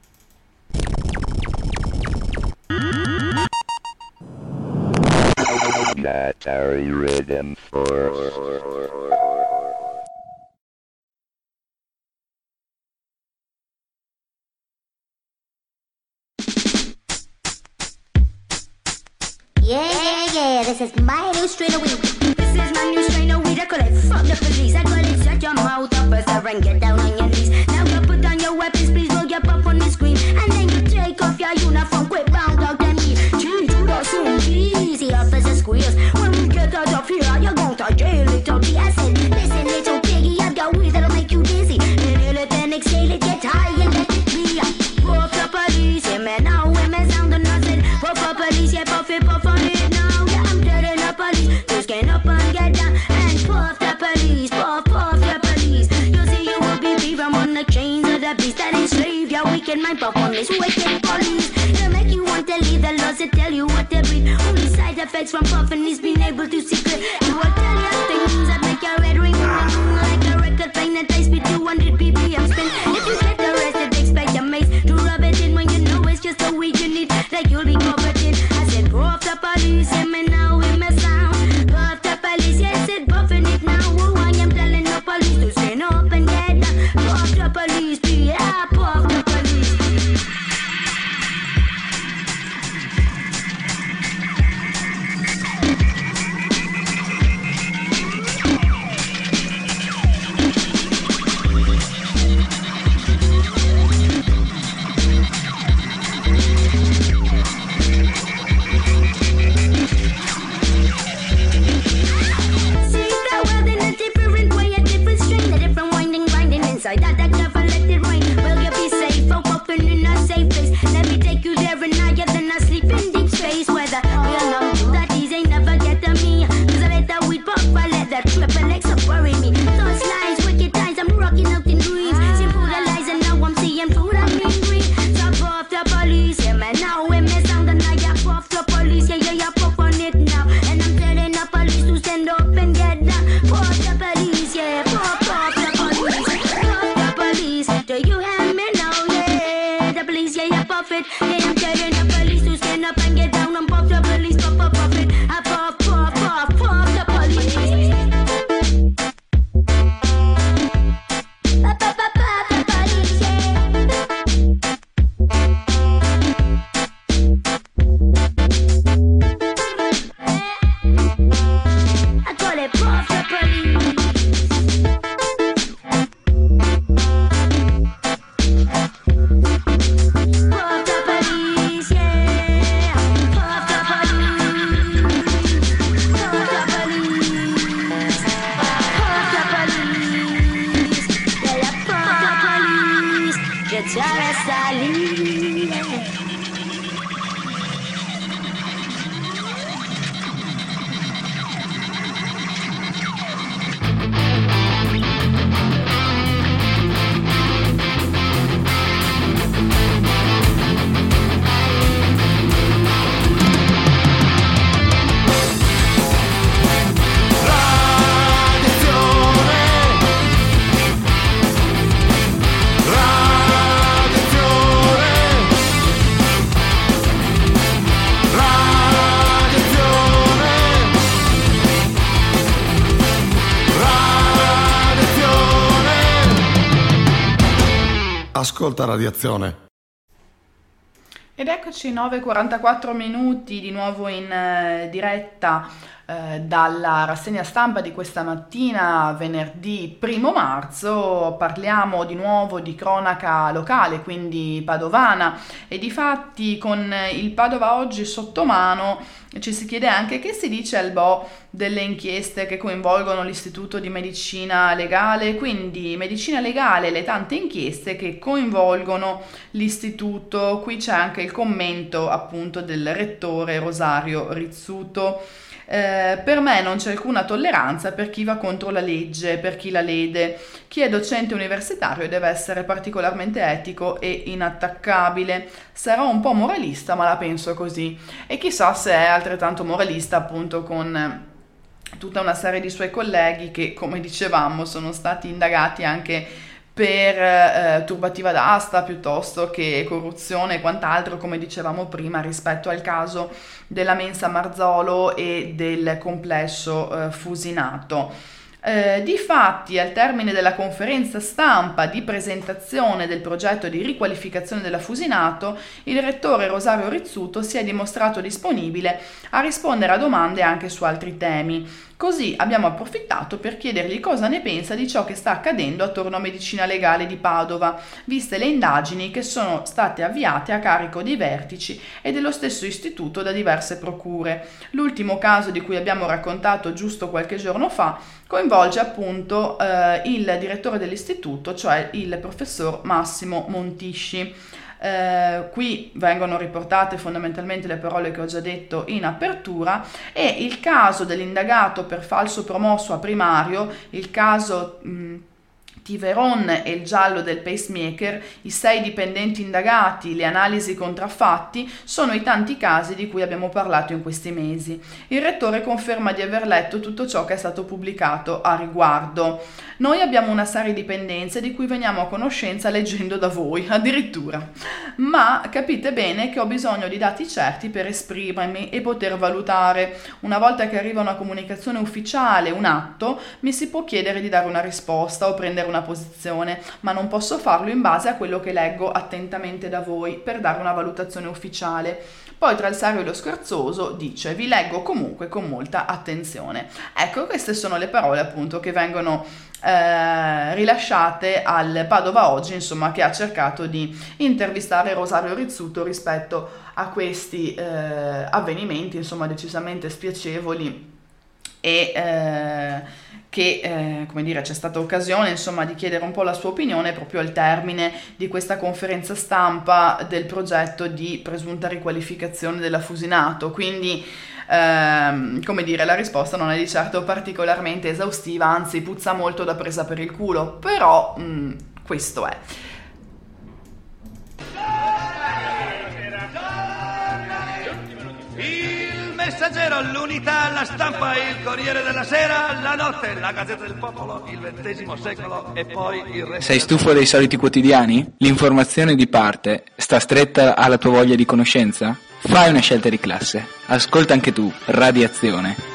Planetary Rhythm Force. Yeah, yeah, yeah, this is my new strain of weed. This is my new strain of weed. I call it fuck the police. I call it shut your mouth up first and get down on your knees. Now you put down your weapons, please roll your puff on the screen. And then you take off your uniform, quick round out the knee. Change to the soon easy officer squeals. When we get out of here, you're going to jail, little B. I said, listen, little piggy, I've got weed that'll make you dizzy. Inhale it and exhale it, get high and let it be. Puff the police, yeah man, now women sound and I said, puff the police, yeah, puff it, puff on it now. Yeah, I'm telling the police, just get up and get down and puff the police, puff, puff the police. You see, you will be free from on the chains of the beast that enslave your wicked mind, puff on this wicked police. It'll make you want to leave the laws that tell you what to breathe. Only side effects from puffing is being able to see clear. It will tell you things that make your red ring like a record playing at high speed two hundred B P M spin. If you get arrested, expect your mates to rub it in when you know it's just a weed you need, like you'll be covered in. I said, puff the police, hear me now, hear me sound. Puff the police, yes, it buffing it now. Oh, I am telling the police to stand up and get down. Puff the police, yeah, puff the police. See the world in a different way, a different strain, a different winding, grinding inside that that never let it rain. Will you be safe, oh, puffing in a safe place? Let me take you there and higher than I sleep in deep space. Where the real numb to that these ain't never get to me. Cause I let that weed puff, I let that triple X up worry me. Those lines, wicked times, I'm rocking out in dreams. Simple the lies and now I'm seeing through that mean green. So puff the police, yeah man, now when me sound and I ya puff the police, yeah, yeah, yeah, puff on it now. And I'm telling the police to stand up and get down. Puff the police, yeah, puff, puff the police. Puff the police, do you hear me now, yeah? The police, yeah, yeah, puff it. Yeah, I'm telling the police to stand up and get down and puff the police, puff, puff, puff it. I puff, puff, puff, puff the police. Puff, puff, puff, puff the police, yeah. I call it puff the police. Puff the police, yeah. Puff the police. Puff the police. Puff the police. Yeah, yeah, puff the police. Get your ass out of here. Ascolta Radiazione. Ed eccoci nove e quarantaquattro minuti di nuovo in eh, diretta eh, dalla rassegna stampa di questa mattina, venerdì primo marzo. Parliamo di nuovo di cronaca locale, quindi padovana, e di fatti con il Padova Oggi sotto mano ci si chiede anche che si dice al B O delle inchieste che coinvolgono l'Istituto di Medicina Legale, quindi medicina legale, le tante inchieste che coinvolgono l'istituto. Qui c'è anche il commento appunto del rettore Rosario Rizzuto. Eh, per me non c'è alcuna tolleranza per chi va contro la legge, per chi la lede. Chi è docente universitario deve essere particolarmente etico e inattaccabile. Sarò un po' moralista, ma la penso così. E chissà se è altrettanto moralista appunto con tutta una serie di suoi colleghi che, come dicevamo, sono stati indagati anche per eh, turbativa d'asta piuttosto che corruzione e quant'altro, come dicevamo prima, rispetto al caso della mensa Marzolo e del complesso eh, Fusinato. Eh, difatti, al termine della conferenza stampa di presentazione del progetto di riqualificazione della Fusinato, il rettore Rosario Rizzuto si è dimostrato disponibile a rispondere a domande anche su altri temi. Così abbiamo approfittato per chiedergli cosa ne pensa di ciò che sta accadendo attorno a Medicina Legale di Padova, viste le indagini che sono state avviate a carico dei vertici e dello stesso istituto da diverse procure. L'ultimo caso di cui abbiamo raccontato giusto qualche giorno fa coinvolge appunto eh, il direttore dell'istituto, cioè il professor Massimo Montisci. Eh, qui vengono riportate fondamentalmente le parole che ho già detto in apertura, e il caso dell'indagato per falso promosso a primario, il caso mh, Tiveron e il giallo del pacemaker, i sei dipendenti indagati, le analisi contraffatti, sono i tanti casi di cui abbiamo parlato in questi mesi. Il rettore conferma di aver letto tutto ciò che è stato pubblicato a riguardo. Noi abbiamo una serie di dipendenze di cui veniamo a conoscenza leggendo da voi, addirittura. Ma capite bene che ho bisogno di dati certi per esprimermi e poter valutare. Una volta che arriva una comunicazione ufficiale, un atto, mi si può chiedere di dare una risposta o prendere una posizione, ma non posso farlo in base a quello che leggo attentamente da voi per dare una valutazione ufficiale. Poi tra il serio e lo scherzoso dice: vi leggo comunque con molta attenzione. Ecco, queste sono le parole appunto che vengono eh, rilasciate al Padova Oggi, insomma, che ha cercato di intervistare Rosario Rizzuto rispetto a questi eh, avvenimenti, insomma, decisamente spiacevoli e eh, che eh, come dire, c'è stata occasione insomma di chiedere un po' la sua opinione proprio al termine di questa conferenza stampa del progetto di presunta riqualificazione della Fusinato. Quindi ehm, come dire, la risposta non è di certo particolarmente esaustiva, anzi puzza molto da presa per il culo, però mh, questo è. Il Messaggero, l'Unità, la Stampa, il Corriere della Sera, la Notte, la Gazzetta del Popolo, il ventesimo secolo e poi il resto. Sei stufo dei soliti quotidiani? L'informazione di parte sta stretta alla tua voglia di conoscenza? Fai una scelta di classe. Ascolta anche tu Radiazione.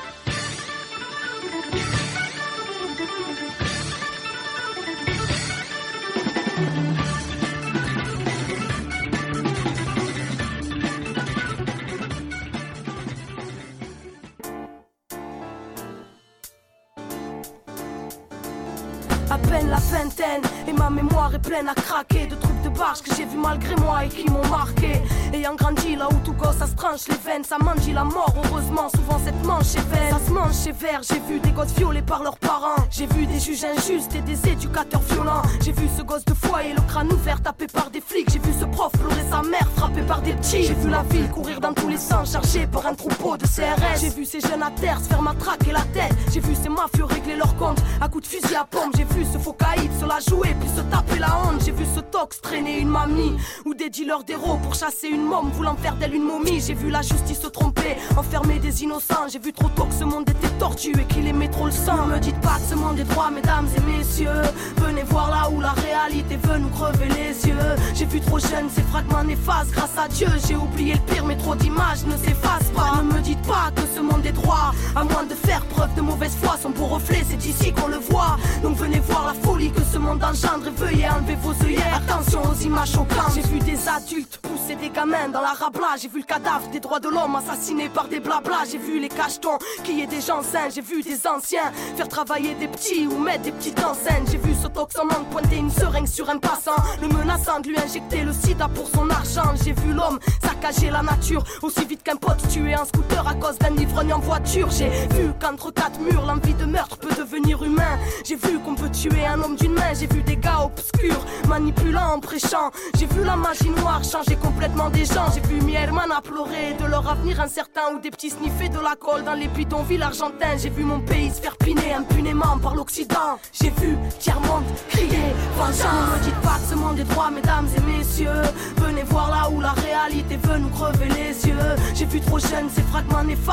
À peine la vingtaine et ma mémoire est pleine à craquer de trucs de barge que j'ai vu malgré moi et qui m'ont marqué. Ayant grandi là où tout gosse ça se tranche les veines, ça mendie la mort heureusement, souvent cette manche est vaine. Ça se mange sévère, j'ai vu des gosses violés par leurs parents, j'ai vu des juges injustes et des éducateurs violents. J'ai vu ce gosse de foyer, le crâne ouvert tapé par des flics. J'ai vu ce prof pleurer sa mère frappé par des petits. J'ai vu la ville courir dans tous les sens chargée par un troupeau de C R S. J'ai vu ces jeunes à terre se faire matraquer la tête. J'ai vu ces mafieux régler leurs comptes à coups de fusil à pompe. J'ai vu ce faux caïd se la jouer puis se taper la honte. J'ai vu ce tox traîner une mamie ou des dealers d'héros pour chasser une môme voulant faire d'elle une momie. J'ai vu la justice se tromper, enfermer des innocents. J'ai vu trop tôt que ce monde était tordu et qu'il aimait trop le sang. Ne me dites pas que ce monde est droit, mesdames et messieurs. Venez voir là où la réalité veut nous crever les yeux. J'ai vu trop jeune ces fragments néfastes. Grâce à Dieu j'ai oublié le pire, mais trop d'images ne s'effacent pas. Ne me dites pas que ce monde est droit, à moins de faire preuve de mauvaise foi. Son beau reflet c'est ici qu'on le voit. Donc venez voir la folie que ce monde engendre et veuillez enlever vos œillères. Attention aux images choquantes. J'ai vu des adultes pousser des gamins dans la rabla. J'ai vu le cadavre des droits de l'homme assassiné par des blablas. J'ai vu les cachetons qui est des gens sains. J'ai vu des anciens faire travailler des petits ou mettre des petites enceintes. J'ai vu ce toxomane pointer une seringue sur un passant, le menaçant de lui injecter le sida pour son argent. J'ai vu l'homme saccager la nature aussi vite qu'un pote tué un scooter à cause d'un ivrogne en voiture. J'ai vu qu'entre quatre murs l'envie de meurtre peut devenir humain. J'ai vu qu'on peut tuer un homme d'une main. J'ai vu des gars obscurs manipulant en prêchant. J'ai vu la magie noire changer complètement des gens. J'ai vu mi hermana pleurer de leur avenir incertain ou des petits sniffer de la colle dans les bidonvilles argentins. J'ai vu mon pays se faire piner impunément par l'Occident. J'ai vu tiers-monde crier vengeance. Ne me dites pas que ce monde est droit, mesdames et messieurs. Venez voir là où la réalité veut nous crever les yeux. J'ai vu trop jeune ces fragments néfastes. Grâce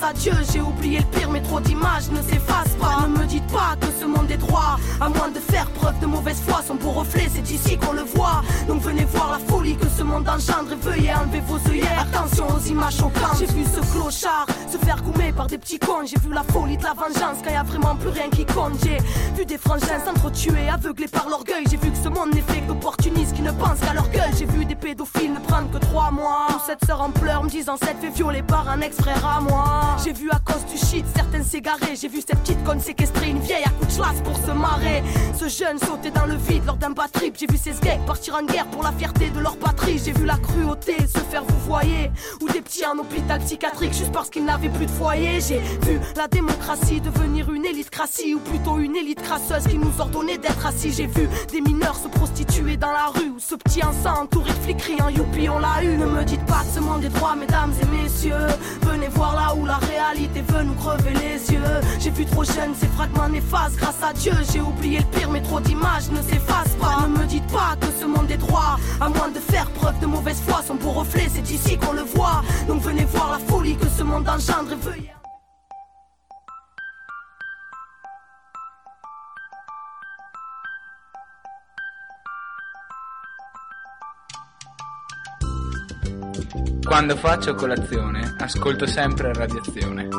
à Dieu, j'ai oublié le pire, mais trop d'images ne s'effacent pas. Ne me dites pas que ce monde est droit, à moins de faire preuve de mauvaise foi. Son beau reflet, c'est ici qu'on le voit. Donc venez voir la folie que ce monde engendre et veuillez enlever vos œillères. Attention aux images choquantes. J'ai vu ce clochard se faire goumer par des petits cons. J'ai vu la folie de la vengeance quand y a vraiment plus rien qui compte. J'ai vu des frangins s'entretuer, aveuglés par l'orgueil. J'ai vu que ce monde n'est fait qu'opportunistes qui ne pensent qu'à leur gueule. J'ai vu des pédophiles ne prendre que trois mois. Ou cette sœur en pleurs me disant s'être fait violer par un ex-frère à moi. J'ai vu à cause du shit certaines s'égarer. J'ai vu cette petite conne séquestrer une vieille à coups de chlasse pour se marrer. Ce jeune sauter dans le vide lors d'un bad trip. J'ai vu ces sgeeks partir en guerre pour la fierté de leur patrie. J'ai vu la cruauté se faire vous voyez. Ou des petits en hôpital psychiatrique juste parce qu'ils n'avaient plus de foyer. J'ai vu la démocratie devenir une élite crassie, ou plutôt une élite crasseuse qui nous ordonnait d'être assis. J'ai vu des mineurs se prostituer dans la rue, ou ce petit enfant entouré de flics criant youpi on l'a eu. Ne me dites pas que ce monde est droit mesdames et messieurs. Venez voir là où la réalité veut nous crever les yeux. J'ai vu trop jeune ces fragments néfastes. Grâce à Dieu j'ai oublié le pire, mais trop d'images ne s'effacent pas. Ne me dites pas que ce monde est droit, à moins de faire preuve de mauvaise foi. Son beau reflet c'est ici qu'on le voit. Donc venez voir la folie que ce monde engendre et veuillez. Quando faccio colazione, ascolto sempre Radiazione.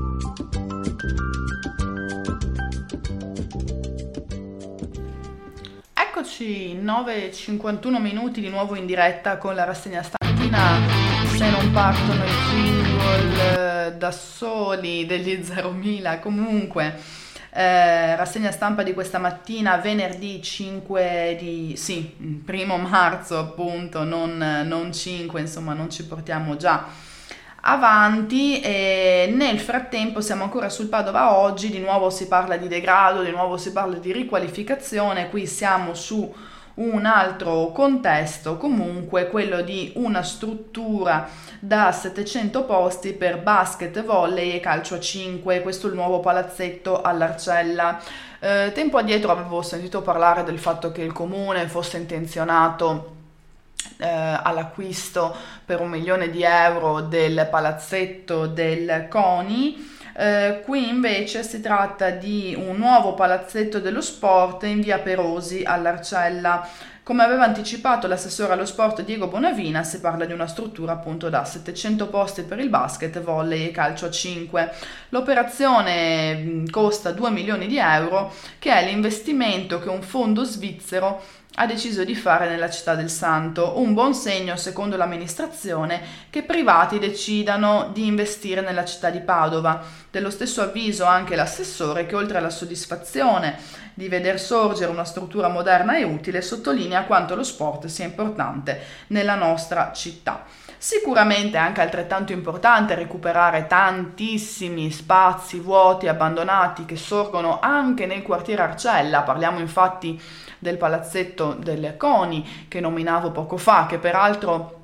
Eccoci, nove e cinquantuno minuti di nuovo in diretta con la rassegna stamattina. Se non partono i jingle da soli degli zero mila, comunque eh, rassegna stampa di questa mattina, venerdì cinque di sì, primo marzo appunto, non, non cinque, insomma non ci portiamo già avanti. E nel frattempo siamo ancora sul Padova Oggi, di nuovo si parla di degrado, di nuovo si parla di riqualificazione. Qui siamo su un altro contesto, comunque quello di una struttura da settecento posti per basket, volley e calcio a cinque. Questo è il nuovo palazzetto all'Arcella. Eh, tempo addietro avevo sentito parlare del fatto che il comune fosse intenzionato Eh, all'acquisto per un milione di euro del palazzetto del CONI. Eh, qui invece si tratta di un nuovo palazzetto dello sport in via Perosi all'Arcella. Come aveva anticipato l'assessore allo sport Diego Bonavina, si parla di una struttura appunto da settecento posti per il basket, volley e calcio a cinque. L'operazione costa due milioni di euro, che è l'investimento che un fondo svizzero ha deciso di fare nella città del Santo. Un buon segno, secondo l'amministrazione, che privati decidano di investire nella città di Padova. Dello stesso avviso anche l'assessore, che oltre alla soddisfazione di veder sorgere una struttura moderna e utile, sottolinea quanto lo sport sia importante nella nostra città. Sicuramente è anche altrettanto importante recuperare tantissimi spazi vuoti, abbandonati, che sorgono anche nel quartiere Arcella. Parliamo infatti del palazzetto del CONI che nominavo poco fa, che peraltro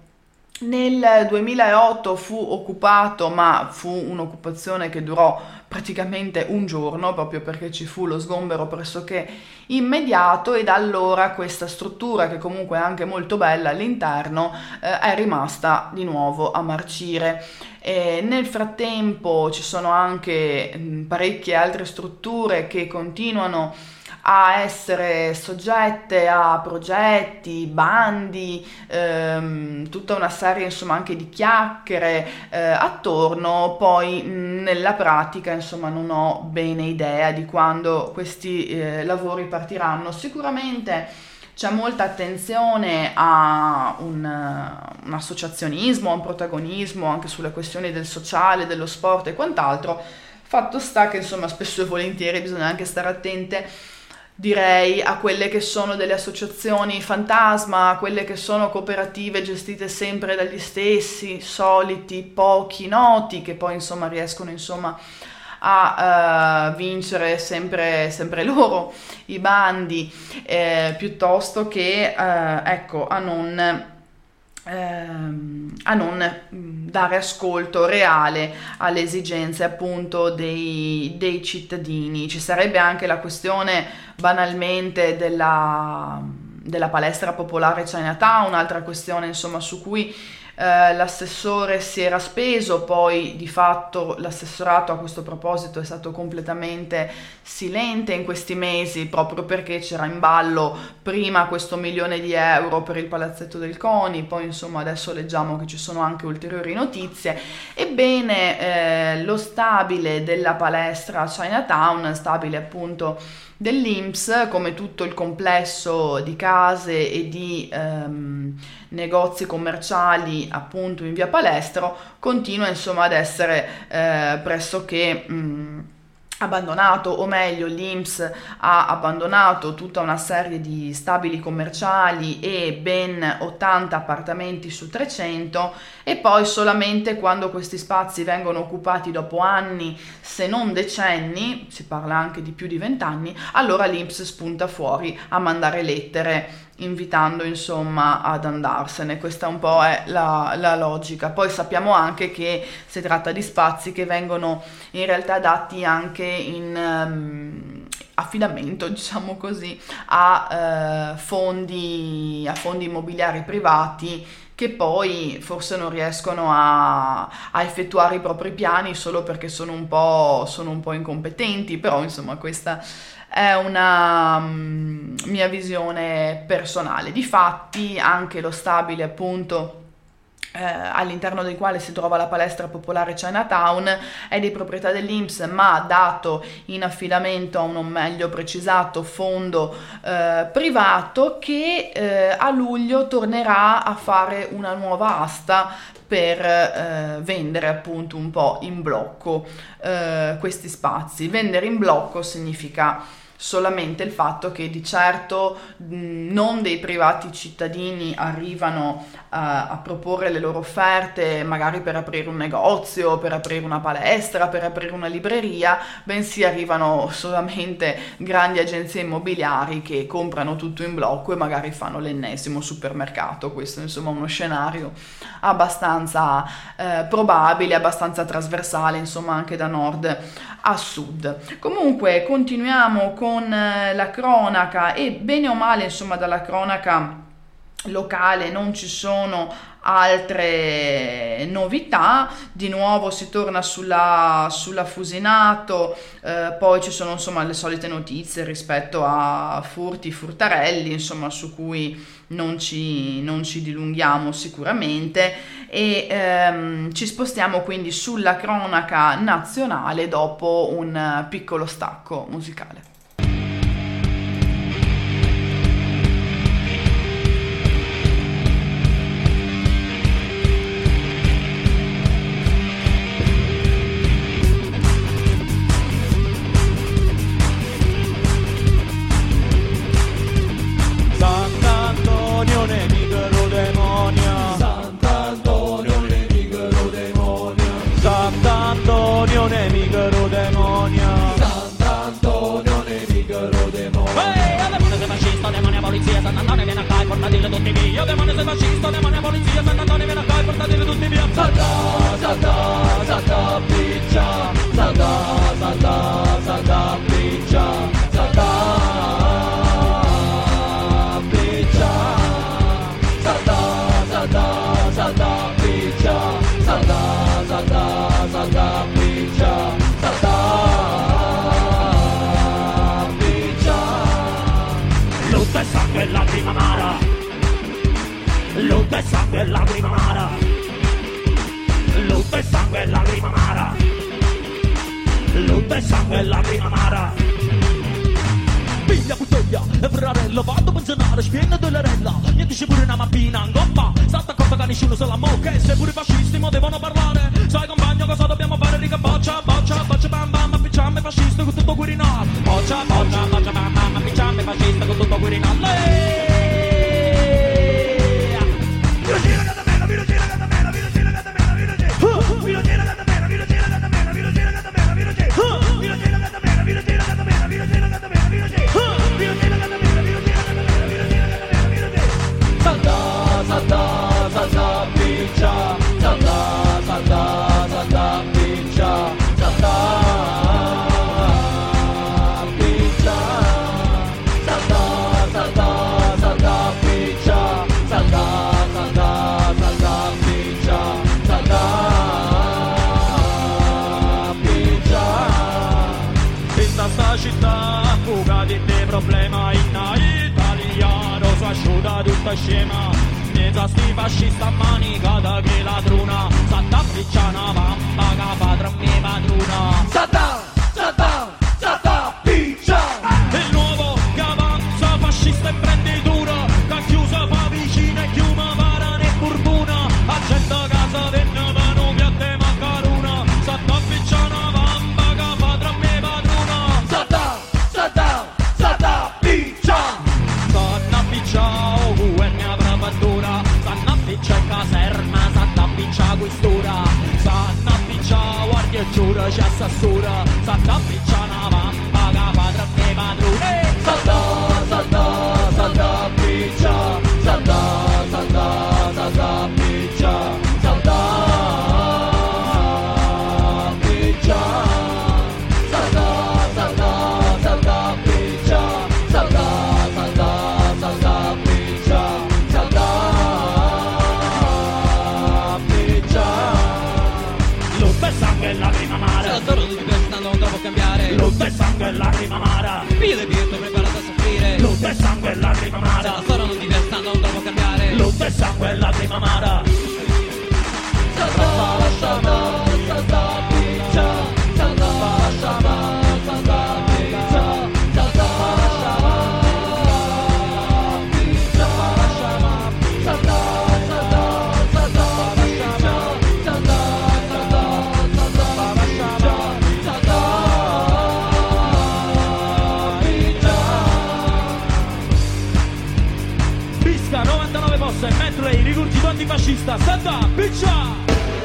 nel duemilaotto fu occupato, ma fu un'occupazione che durò praticamente un giorno, proprio perché ci fu lo sgombero pressoché immediato, e da allora questa struttura, che comunque è anche molto bella all'interno, eh, è rimasta di nuovo a marcire. E nel frattempo ci sono anche mh, parecchie altre strutture che continuano a essere soggette a progetti, bandi, ehm, tutta una serie insomma anche di chiacchiere eh, attorno. Poi mh, nella pratica insomma non ho bene idea di quando questi eh, lavori partiranno. Sicuramente c'è molta attenzione a un, un associazionismo, a un protagonismo anche sulle questioni del sociale, dello sport e quant'altro. Fatto sta che insomma spesso e volentieri bisogna anche stare attente, direi, a quelle che sono delle associazioni fantasma, a quelle che sono cooperative gestite sempre dagli stessi, soliti, pochi noti, che poi insomma riescono insomma a uh, vincere sempre, sempre loro i bandi, eh, piuttosto che uh, ecco a non a non dare ascolto reale alle esigenze appunto dei, dei cittadini. Ci sarebbe anche la questione banalmente della, della palestra popolare Chinatown, un'altra questione insomma su cui eh, l'assessore si era speso, poi di fatto l'assessorato a questo proposito è stato completamente silente in questi mesi, proprio perché c'era in ballo prima questo milione di euro per il palazzetto del CONI, poi insomma adesso leggiamo che ci sono anche ulteriori notizie. Ebbene, eh, lo stabile della palestra Chinatown, stabile appunto dell'I N P S, come tutto il complesso di case e di ehm, negozi commerciali appunto in via Palestro, continua insomma ad essere eh, pressoché mh, abbandonato, o meglio l'I N P S ha abbandonato tutta una serie di stabili commerciali e ben ottanta appartamenti su trecento, e poi solamente quando questi spazi vengono occupati dopo anni, se non decenni, si parla anche di più di vent'anni, allora l'I N P S spunta fuori a mandare lettere invitando insomma ad andarsene. Questa un po' è la, la logica. Poi sappiamo anche che si tratta di spazi che vengono in realtà dati anche in um, affidamento, diciamo così, a uh, fondi a fondi immobiliari privati, che poi forse non riescono a, a effettuare i propri piani solo perché sono un po', sono un po' incompetenti, però insomma questa è una um, mia visione personale. Difatti anche lo stabile appunto eh, all'interno del quale si trova la palestra popolare Chinatown è di proprietà dell'I N P S, ma dato in affidamento a un non meglio precisato fondo eh, privato che eh, a luglio tornerà a fare una nuova asta per eh, vendere appunto un po' in blocco eh, questi spazi. Vendere in blocco significa solamente il fatto che di certo mh, non dei privati cittadini arrivano uh, a proporre le loro offerte magari per aprire un negozio, per aprire una palestra, per aprire una libreria, bensì arrivano solamente grandi agenzie immobiliari che comprano tutto in blocco e magari fanno l'ennesimo supermercato. Questo insomma è uno scenario abbastanza eh, probabile, abbastanza trasversale insomma anche da nord a sud. Comunque continuiamo con la cronaca, e bene o male insomma dalla cronaca locale non ci sono altre novità. Di nuovo si torna sulla, sulla Fusinato, eh, poi ci sono insomma le solite notizie rispetto a furti, furtarelli, insomma su cui non ci, non ci dilunghiamo sicuramente, e ehm, ci spostiamo quindi sulla cronaca nazionale dopo un piccolo stacco musicale. Sant'Antonio nemico demonia, Sant'Antonio nemico demonia, Sant'Antonio nemico demonia, Sant'Antonio nemico demonia. Ehi, demonio sei fascista, demonia polizia, Sant'Antonio viene qua e portateli tutti via. Demonio sei fascista, demonia polizia, Sant'Antonio viene qua e portateli tutti via. Santa, Santa, Santa piccia, Santa, Santa, Santa piccia, Santa. Santa piccia, Santa, Santa, Santa piccia, Santa piccia. Lutto e sangue e lacrima amara, lutto e sangue e lacrima amara, lutto e sangue e lacrima amara, lutto e sangue e lacrima amara. Piglia bottiglia e frarello, vado a pensionare, spiena della rella. Mi dice pure una mattina in gomma, state accorto che nessuno se la mo', che se pure i fascisti mo devono parlare. Sai compagno cosa dobbiamo fare? Riga boccia, boccia, boccia, bam bam, appicciamo i fascisti con tutto Quirinal. Boccia, boccia, boccia, bam bam, appicciamo i fascisti con tutto Quirinal. Virogina Catamena, Virogina Catamena, Virogina Catamena, Virogina Virogina Catamena, Virogina Catamena, Virogina Catamena, Virogina Virogina Catamena, Virogina Catamena, Virogina Catamena, Virogina Santa, Santa, Santa piccia, Santa, Santa, Santa piccia, Santa piccia, Santa, Santa, problema in italiano, su asciuta tutta scema, mezza sti fascista manicata che ladruna, satta picciana vampa che padra me padruna. Satta, satta, satta piccia! Il nuovo che avanza fascista imprenditura, che ha chiuso fa vicina e chiuma para ne burbuna, a cento casa venne mano piatte maccaruna, satta picciana vampa che padra me padruna. Satta, satta, satta piccia! Sanna piccia o è mia pravatura, sanna piccia in caserma, satta piccia questura, sanna piccia guardia e giura c'è sassura, satta piccia una vampa che padra me padruna. Satta, satta, satta piccia, satta, satta, satta piccia, satta piccia, satta, satta, satta piccia, satta, satta, satta piccia, satta piccia. Lutto e sangue e lacrima amara, se solo di questa non devo cambiare. Lutto e sangue e lacrima amara, io le pietro preparato a soffrire. Lutto e sangue e lacrima amara, se solo di questa non devo cambiare. Lutto e sangue e lacrima amara. Satta lasciama, satta piccia, satta lasciama, satta piccia, satta lasciama, piccia lasciama, satta, satta, satta piccia, satta, satta, satta lasciama, satta piccia. Pisca novantanove posse, Medley, rigurgito antifascista, satta piccia.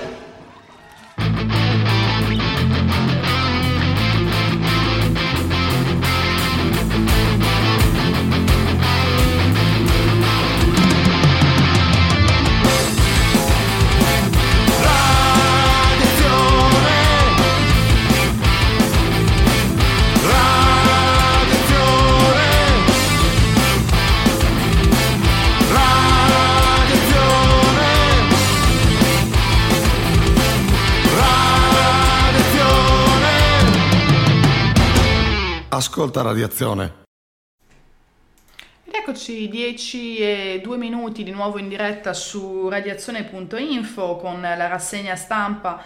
Ascolta Radiazione. Ed eccoci, dieci e due minuti di nuovo in diretta su radiazione punto info con la rassegna stampa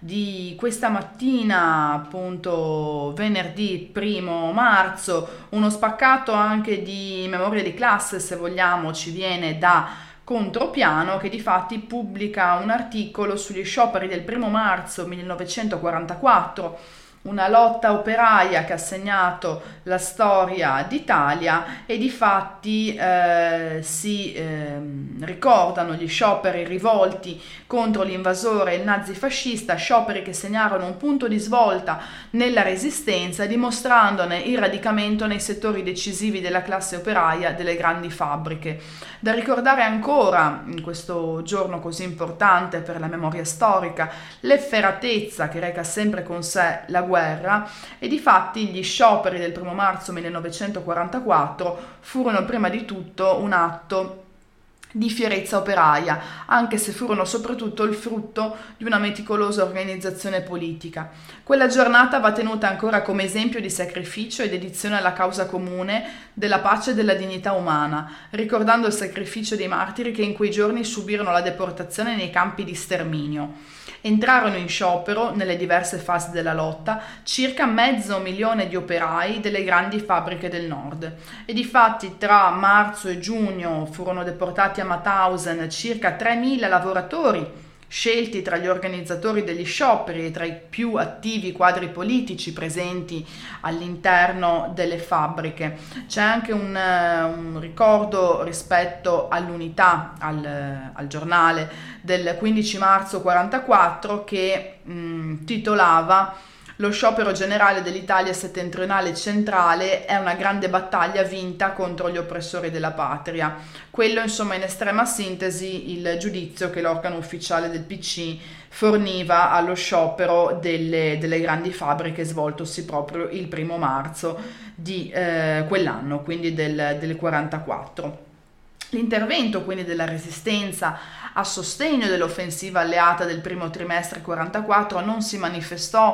di questa mattina, appunto venerdì primo marzo, uno spaccato anche di memoria di classe, se vogliamo, ci viene da Contropiano, che difatti pubblica un articolo sugli scioperi del primo marzo millenovecentoquarantaquattro, una lotta operaia che ha segnato la storia d'Italia, e difatti eh, si eh, ricordano gli scioperi rivolti contro l'invasore, il nazifascista, scioperi che segnarono un punto di svolta nella resistenza, dimostrandone il radicamento nei settori decisivi della classe operaia delle grandi fabbriche. Da ricordare ancora in questo giorno così importante per la memoria storica l'efferatezza che reca sempre con sé la guerra, e difatti gli scioperi del primo marzo millenovecentoquarantaquattro furono prima di tutto un atto di fierezza operaia, anche se furono soprattutto il frutto di una meticolosa organizzazione politica. Quella giornata va tenuta ancora come esempio di sacrificio e dedizione alla causa comune della pace e della dignità umana, ricordando il sacrificio dei martiri che in quei giorni subirono la deportazione nei campi di sterminio. Entrarono in sciopero, nelle diverse fasi della lotta, circa mezzo milione di operai delle grandi fabbriche del nord, e difatti tra marzo e giugno furono deportati a Mauthausen circa tremila lavoratori, scelti tra gli organizzatori degli scioperi e tra i più attivi quadri politici presenti all'interno delle fabbriche. C'è anche un, un ricordo rispetto all'Unità, al, al giornale del quindici marzo quarantaquattro, che mh, titolava "Lo sciopero generale dell'Italia settentrionale e centrale è una grande battaglia vinta contro gli oppressori della patria". Quello, insomma, in estrema sintesi il giudizio che l'organo ufficiale del P C forniva allo sciopero delle, delle grandi fabbriche svoltosi proprio il primo marzo di eh, quell'anno, quindi del, del quarantaquattro. L'intervento quindi della resistenza a sostegno dell'offensiva alleata del primo trimestre quarantaquattro non si manifestò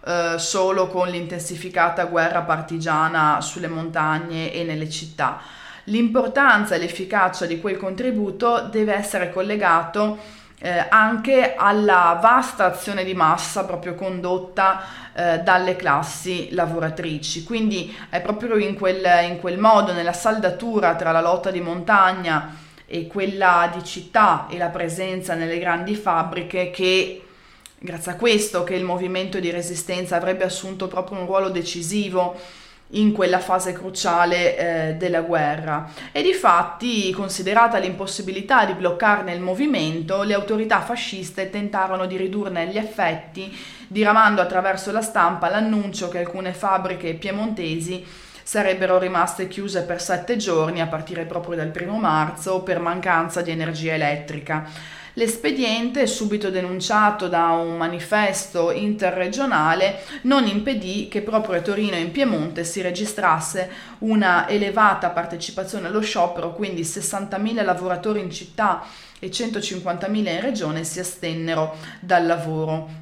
eh, solo con l'intensificata guerra partigiana sulle montagne e nelle città. L'importanza e l'efficacia di quel contributo deve essere collegato eh, anche alla vasta azione di massa proprio condotta eh, dalle classi lavoratrici. Quindi è proprio in quel, in quel modo, nella saldatura tra la lotta di montagna e quella di città e la presenza nelle grandi fabbriche, che grazie a questo che il movimento di resistenza avrebbe assunto proprio un ruolo decisivo in quella fase cruciale eh, della guerra. E difatti, considerata l'impossibilità di bloccarne il movimento, le autorità fasciste tentarono di ridurne gli effetti, diramando attraverso la stampa l'annuncio che alcune fabbriche piemontesi sarebbero rimaste chiuse per sette giorni a partire proprio dal primo marzo per mancanza di energia elettrica. L'espediente, subito denunciato da un manifesto interregionale, non impedì che proprio a Torino e in Piemonte si registrasse una elevata partecipazione allo sciopero, quindi sessantamila lavoratori in città e centocinquantamila in regione si astennero dal lavoro.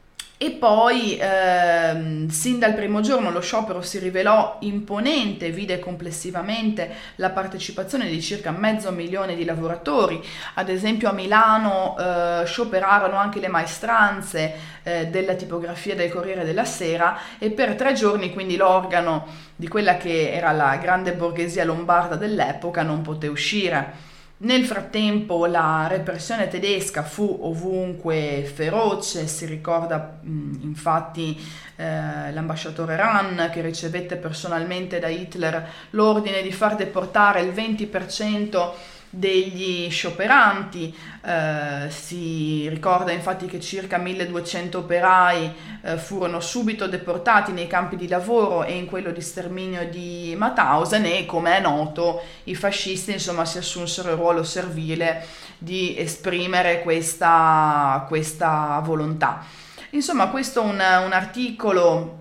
E poi, ehm, sin dal primo giorno, lo sciopero si rivelò imponente, vide complessivamente la partecipazione di circa mezzo milione di lavoratori. Ad esempio a Milano eh, scioperarono anche le maestranze eh, della tipografia del Corriere della Sera, e per tre giorni quindi l'organo di quella che era la grande borghesia lombarda dell'epoca non poté uscire. Nel frattempo la repressione tedesca fu ovunque feroce. Si ricorda mh, infatti eh, l'ambasciatore Rahn, che ricevette personalmente da Hitler l'ordine di far deportare il venti per cento degli scioperanti. Eh, si ricorda infatti che circa milleduecento operai eh, furono subito deportati nei campi di lavoro e in quello di sterminio di Mauthausen, e come è noto i fascisti insomma si assunsero il ruolo servile di esprimere questa, questa volontà. Insomma, questo è un, un articolo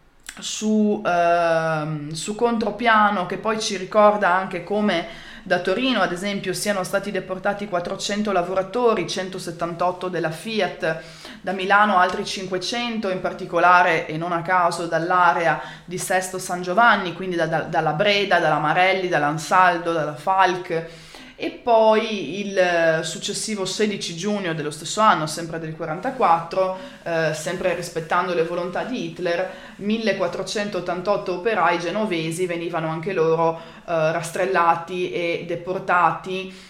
su, eh, su Contropiano, che poi ci ricorda anche come da Torino, ad esempio, siano stati deportati quattrocento lavoratori, centosettantotto della Fiat, da Milano altri cinquecento, in particolare e non a caso dall'area di Sesto San Giovanni, quindi da, da, dalla Breda, dalla Marelli, dall'Ansaldo, dalla Falck. E poi il successivo sedici giugno dello stesso anno, sempre del quarantaquattro, eh, sempre rispettando le volontà di Hitler, millequattrocentottantotto operai genovesi venivano anche loro eh, rastrellati e deportati,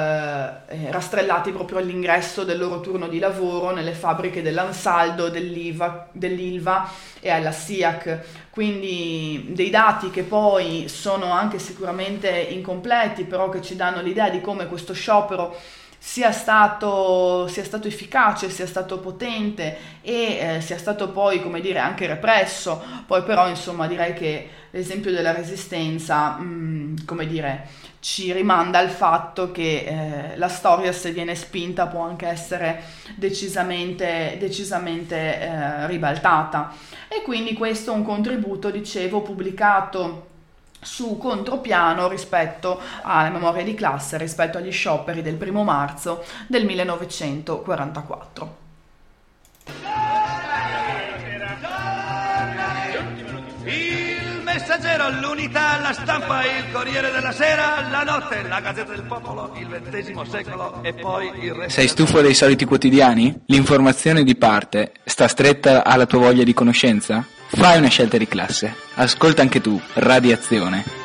eh, rastrellati proprio all'ingresso del loro turno di lavoro nelle fabbriche dell'Ansaldo, dell'Ilva, dell'Ilva e alla SIAC. Quindi dei dati che poi sono anche sicuramente incompleti, però che ci danno l'idea di come questo sciopero sia stato, sia stato efficace, sia stato potente e eh, sia stato poi, come dire, anche represso. Poi però, insomma, direi che l'esempio della resistenza, mh, come dire, ci rimanda al fatto che eh, la storia, se viene spinta, può anche essere decisamente, decisamente eh, ribaltata. E quindi questo è un contributo, dicevo, pubblicato su Contropiano rispetto alla memoria di classe, rispetto agli scioperi del primo marzo del millenovecentoquarantaquattro. Il Messaggero, l'Unità, la Stampa, il Corriere della Sera, la Notte, la Gazzetta del Popolo, il ventesimo secolo e poi il resto. Sei stufo dei soliti quotidiani? L'informazione di parte sta stretta alla tua voglia di conoscenza? Fai una scelta di classe. Ascolta anche tu Radiazione.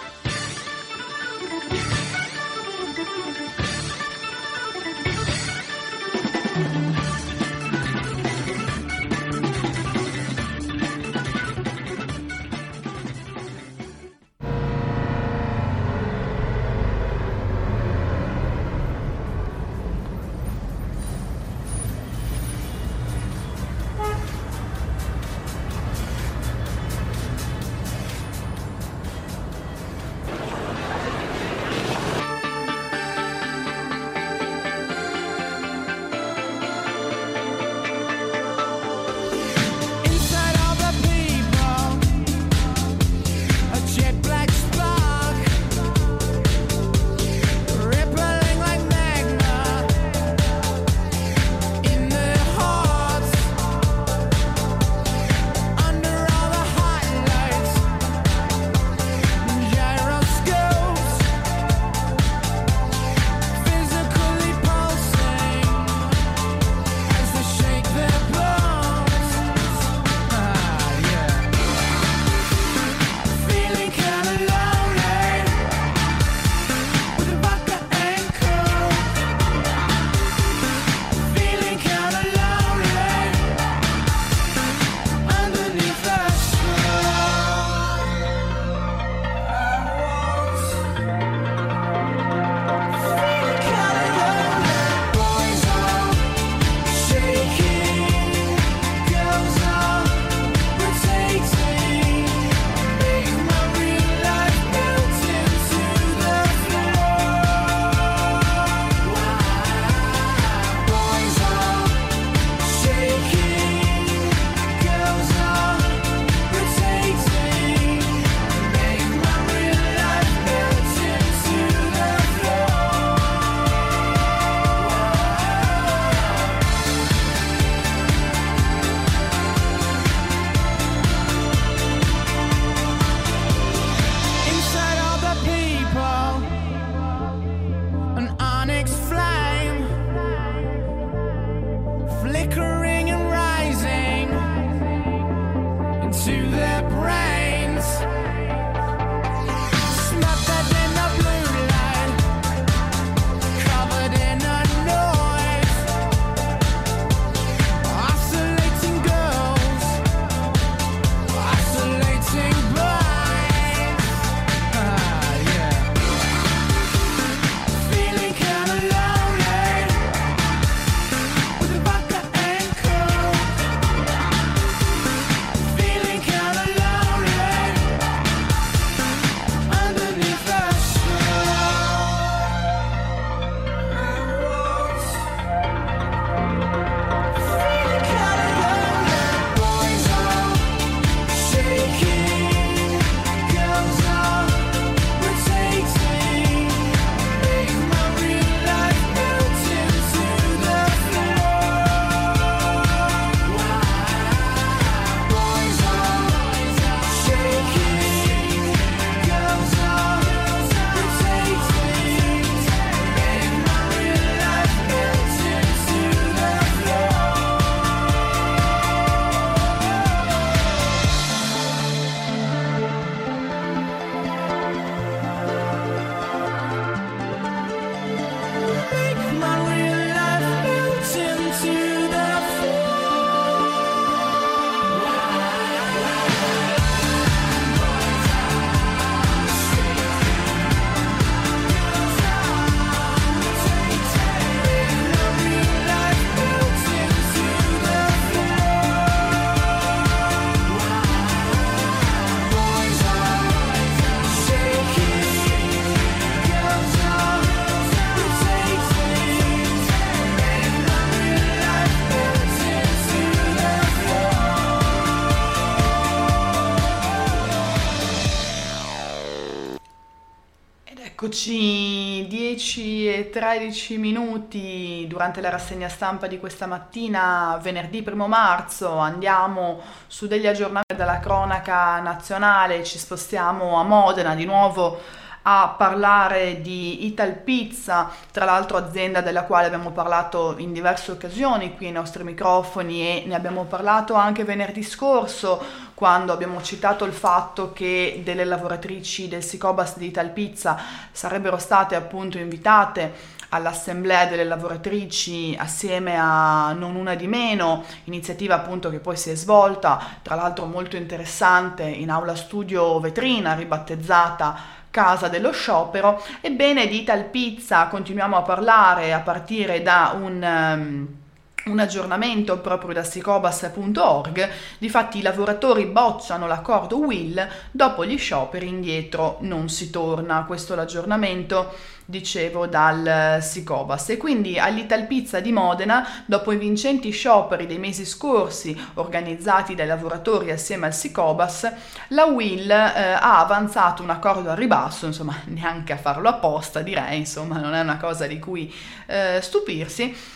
Eccoci, dieci e tredici minuti durante la rassegna stampa di questa mattina, venerdì primo marzo. Andiamo su degli aggiornamenti dalla cronaca nazionale, ci spostiamo a Modena di nuovo a parlare di Italpizza, tra l'altro azienda della quale abbiamo parlato in diverse occasioni qui ai nostri microfoni, e ne abbiamo parlato anche venerdì scorso quando abbiamo citato il fatto che delle lavoratrici del Sicobas di Italpizza sarebbero state appunto invitate all'assemblea delle lavoratrici assieme a Non Una di Meno, iniziativa appunto che poi si è svolta, tra l'altro molto interessante, in aula studio vetrina ribattezzata Casa dello Sciopero. Ebbene, di Italpizza continuiamo a parlare a partire da un... Um, un aggiornamento proprio da sicobas punto org. Difatti i lavoratori bocciano l'accordo U I L, dopo gli scioperi indietro non si torna. Questo è l'aggiornamento, dicevo, dal Sicobas. E quindi all'Italpizza di Modena, dopo i vincenti scioperi dei mesi scorsi organizzati dai lavoratori assieme al Sicobas, la U I L eh, ha avanzato un accordo al ribasso, insomma neanche a farlo apposta, direi, insomma non è una cosa di cui eh, stupirsi,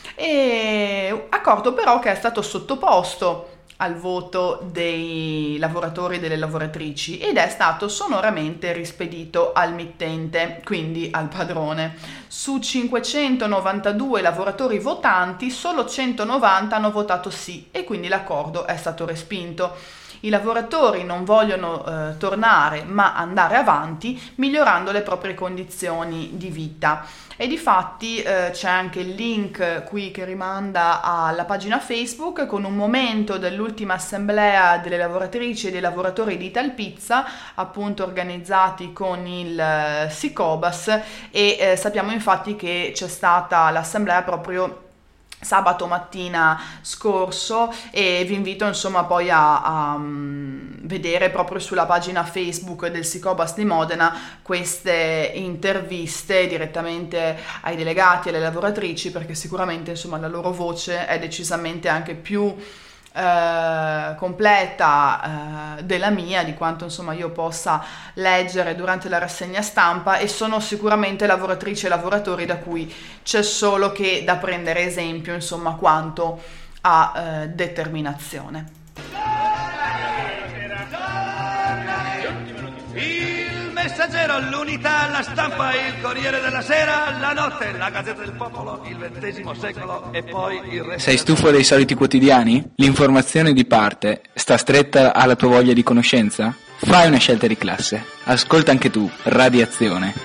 e accordo però che è stato sottoposto al voto dei lavoratori e delle lavoratrici ed è stato sonoramente rispedito al mittente, quindi al padrone. Su cinquecentonovantadue lavoratori votanti, solo centonovanta hanno votato sì e quindi l'accordo è stato respinto. I lavoratori non vogliono eh, tornare ma andare avanti migliorando le proprie condizioni di vita. E difatti eh, c'è anche il link qui che rimanda alla pagina Facebook con un momento dell'ultima assemblea delle lavoratrici e dei lavoratori di Italpizza, appunto organizzati con il eh, Sicobas, e eh, sappiamo infatti che c'è stata l'assemblea proprio sabato mattina scorso, e vi invito insomma poi a, a um, vedere proprio sulla pagina Facebook del Sicobas di Modena queste interviste direttamente ai delegati e alle lavoratrici, perché sicuramente insomma la loro voce è decisamente anche più Eh, completa eh, della mia, di quanto insomma io possa leggere durante la rassegna stampa, e sono sicuramente lavoratrici e lavoratori da cui c'è solo che da prendere esempio insomma quanto a eh, determinazione. Il Messaggero, l'Unità, la Stampa, il Corriere della Sera, la Notte, la Gazzetta del Popolo, il ventesimo secolo e poi il resto. Sei stufo dei soliti quotidiani? L'informazione di parte sta stretta alla tua voglia di conoscenza? Fai una scelta di classe. Ascolta anche tu Radiazione.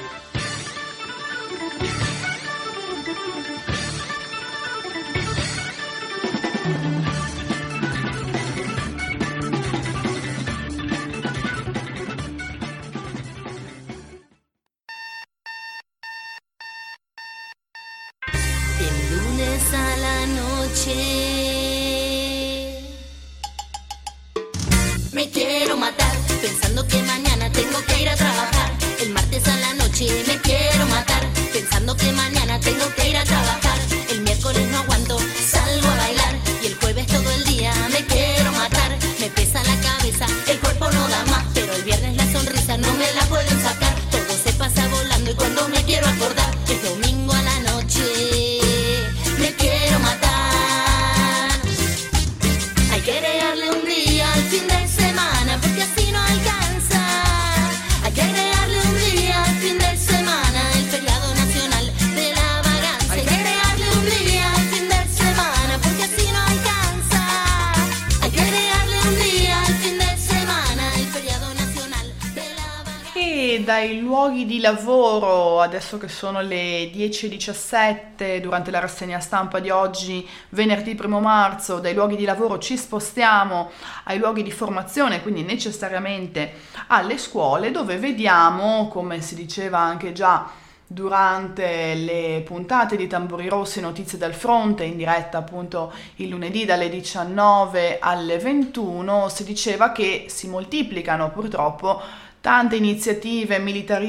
Me quiero matar pensando que mañana tengo que ir a trabajar. El martes a la noche me quiero matar pensando que mañana tengo que ir a trabajar. El miércoles no aguanto, salgo a bailar y el jueves todo el día me quiero matar. Me pesa la cabeza, el cuerpo no da más, pero el viernes la sonrisa no me la pueden sacar. Todo se pasa volando y cuando me quiero acordar es domingo a la noche. Me quiero matar. Hay que agregarle un día al fin de semana porque así no alcanza. Hay que agregarle un día al fin de semana, el feriado nacional de la vagancia. Hay que agregarle un día al fin de semana porque así no alcanza. Hay que agregarle un día al fin de semana, el feriado nacional de la vagancia. E dai luoghi di lavoro, adesso che sono le dieci e diciassette, durante la rassegna stampa di oggi, venerdì primo marzo, dai luoghi di lavoro ci spostiamo ai luoghi di formazione, quindi necessariamente alle scuole, dove vediamo, come si diceva anche già durante le puntate di Tamburi Rossi, Notizie dal Fronte, in diretta appunto il lunedì dalle diciannove alle ventuno, si diceva che si moltiplicano purtroppo tante iniziative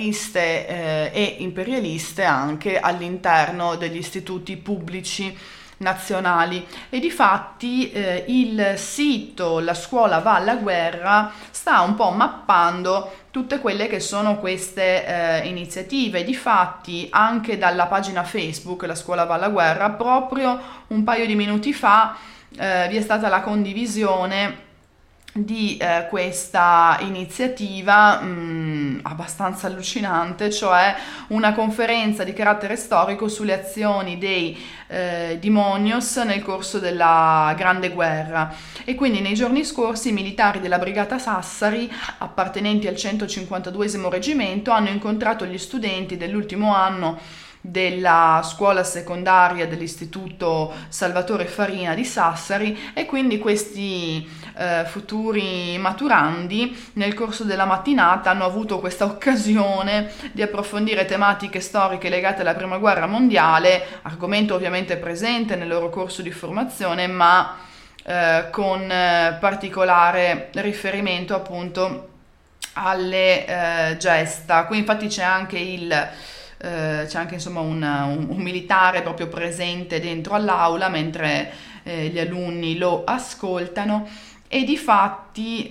militariste eh, e imperialiste anche all'interno degli istituti pubblici nazionali. E difatti eh, il sito La Scuola va alla guerra sta un po' mappando tutte quelle che sono queste eh, iniziative. Difatti anche dalla pagina Facebook La Scuola va alla guerra, proprio un paio di minuti fa eh, vi è stata la condivisione di eh, questa iniziativa mh, abbastanza allucinante, cioè una conferenza di carattere storico sulle azioni dei eh, demonios nel corso della Grande Guerra. E quindi nei giorni scorsi i militari della Brigata Sassari, appartenenti al centocinquantaduesimo reggimento, hanno incontrato gli studenti dell'ultimo anno della scuola secondaria dell'istituto Salvatore Farina di Sassari, e quindi questi eh, futuri maturandi nel corso della mattinata hanno avuto questa occasione di approfondire tematiche storiche legate alla Prima Guerra Mondiale, argomento ovviamente presente nel loro corso di formazione, ma eh, con eh, particolare riferimento appunto alle eh, gesta. Qui infatti c'è anche il Uh, c'è anche insomma un, un, un militare proprio presente dentro all'aula mentre eh, gli alunni lo ascoltano. E difatti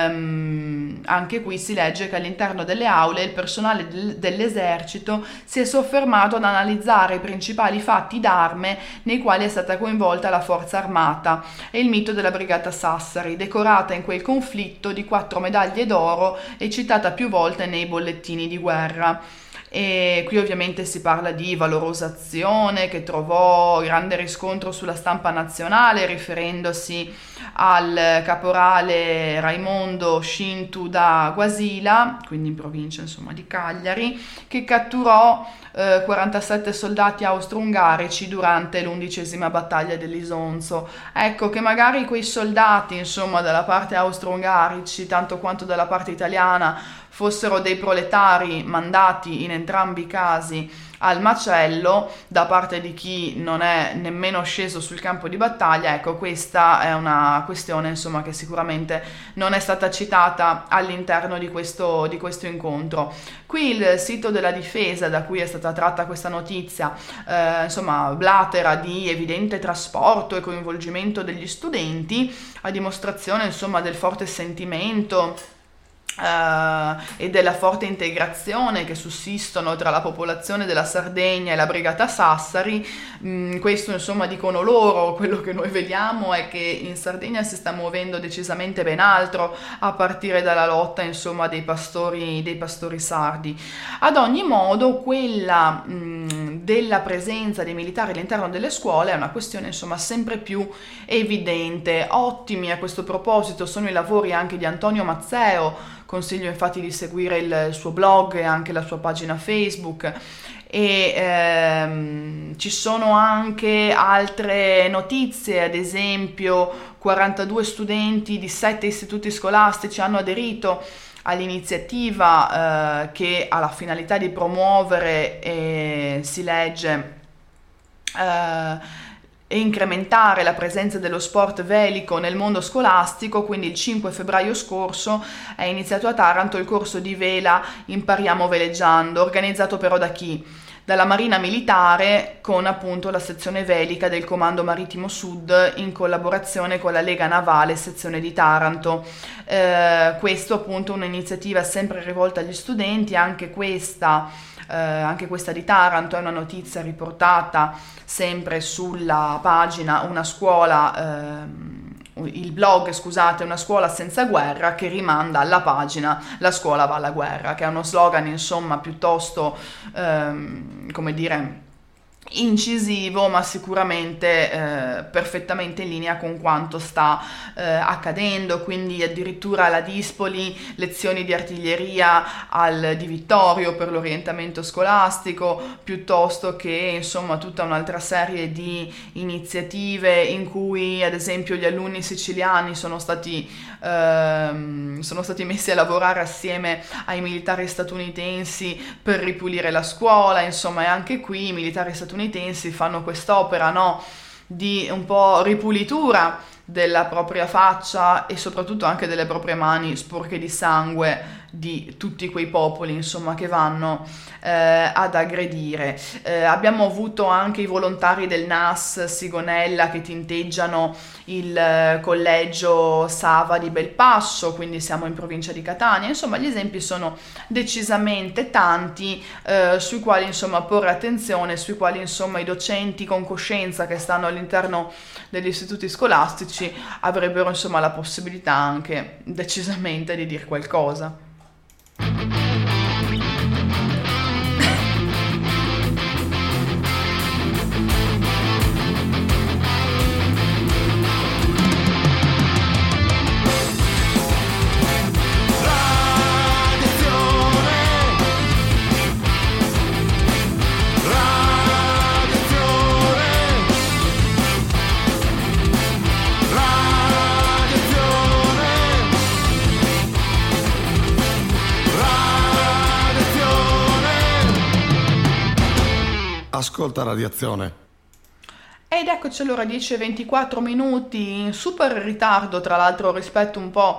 ehm, anche qui si legge che all'interno delle aule il personale del, dell'esercito si è soffermato ad analizzare i principali fatti d'arme nei quali è stata coinvolta la forza armata e il mito della Brigata Sassari, decorata in quel conflitto di quattro medaglie d'oro e citata più volte nei bollettini di guerra. E qui ovviamente si parla di valorosa azione che trovò grande riscontro sulla stampa nazionale, riferendosi al caporale Raimondo Scintu da Guasila, quindi in provincia insomma di Cagliari, che catturò eh, quarantasette soldati austro-ungarici durante l'undicesima battaglia dell'Isonzo. Ecco che magari quei soldati insomma dalla parte austro-ungarici tanto quanto dalla parte italiana fossero dei proletari mandati in entrambi i casi al macello da parte di chi non è nemmeno sceso sul campo di battaglia. Ecco, questa è una questione insomma che sicuramente non è stata citata all'interno di questo, di questo incontro. Qui il sito della Difesa, da cui è stata tratta questa notizia, eh, insomma blatera di evidente trasporto e coinvolgimento degli studenti, a dimostrazione insomma del forte sentimento Uh, e della forte integrazione che sussistono tra la popolazione della Sardegna e la Brigata Sassari. Mm, questo insomma dicono loro. Quello che noi vediamo è che in Sardegna si sta muovendo decisamente ben altro, a partire dalla lotta insomma dei pastori, dei pastori sardi. Ad ogni modo, quella mm, della presenza dei militari all'interno delle scuole è una questione insomma sempre più evidente. Ottimi a questo proposito sono i lavori anche di Antonio Mazzeo. Consiglio infatti di seguire il suo blog e anche la sua pagina Facebook. E ehm, ci sono anche altre notizie, ad esempio quarantadue studenti di sette istituti scolastici hanno aderito all'iniziativa eh, che ha la finalità di promuovere, e si legge, eh, e incrementare la presenza dello sport velico nel mondo scolastico. Quindi il cinque febbraio scorso è iniziato a Taranto il corso di vela Impariamo veleggiando, organizzato però da chi? Dalla Marina Militare, con appunto la sezione velica del Comando Marittimo Sud in collaborazione con la Lega Navale sezione di Taranto. Eh, questo appunto un'iniziativa sempre rivolta agli studenti. Anche questa Eh, anche questa di Taranto è una notizia riportata sempre sulla pagina Una Scuola, eh, il blog scusate, Una Scuola Senza Guerra, che rimanda alla pagina La Scuola va alla guerra, che è uno slogan insomma piuttosto ehm, come dire incisivo, ma sicuramente eh, perfettamente in linea con quanto sta eh, accadendo. Quindi addirittura alla Dispoli lezioni di artiglieria al Di Vittorio per l'orientamento scolastico, piuttosto che insomma tutta un'altra serie di iniziative in cui ad esempio gli alunni siciliani sono stati ehm, sono stati messi a lavorare assieme ai militari statunitensi per ripulire la scuola. Insomma, e anche qui i militari statunitensi fanno quest'opera, no, di un po' ripulitura della propria faccia e soprattutto anche delle proprie mani sporche di sangue di tutti quei popoli, insomma, che vanno eh, ad aggredire. Eh, abbiamo avuto anche i volontari del N A S Sigonella che tinteggiano il eh, collegio Sava di Belpasso, quindi siamo in provincia di Catania. Insomma, gli esempi sono decisamente tanti eh, sui quali, insomma, porre attenzione, sui quali, insomma, i docenti con coscienza che stanno all'interno degli istituti scolastici avrebbero, insomma, la possibilità anche decisamente di dire qualcosa. Ascolta Radiazione. Ed eccoci allora, dieci e ventiquattro minuti, in super ritardo tra l'altro rispetto un po'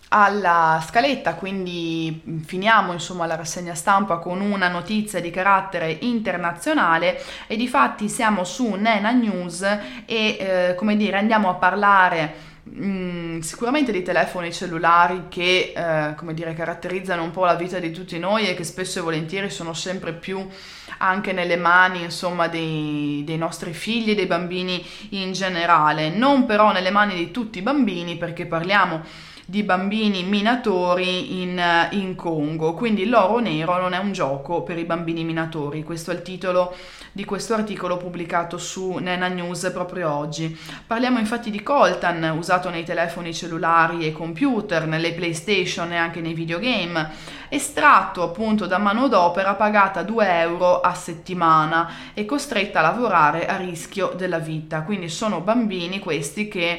alla scaletta, quindi finiamo insomma la rassegna stampa con una notizia di carattere internazionale e difatti siamo su Nena News e eh, come dire andiamo a parlare Mm, sicuramente di telefoni cellulari che eh, come dire caratterizzano un po' la vita di tutti noi e che spesso e volentieri sono sempre più anche nelle mani insomma dei, dei nostri figli e dei bambini in generale, non però nelle mani di tutti i bambini, perché parliamo di bambini minatori in, in Congo, quindi l'oro nero non è un gioco per i bambini minatori. Questo è il titolo di questo articolo pubblicato su Nena News proprio oggi. Parliamo infatti di coltan, usato nei telefoni cellulari e computer, nelle PlayStation e anche nei videogame, estratto appunto da manodopera pagata due euro a settimana e costretta a lavorare a rischio della vita. Quindi sono bambini questi che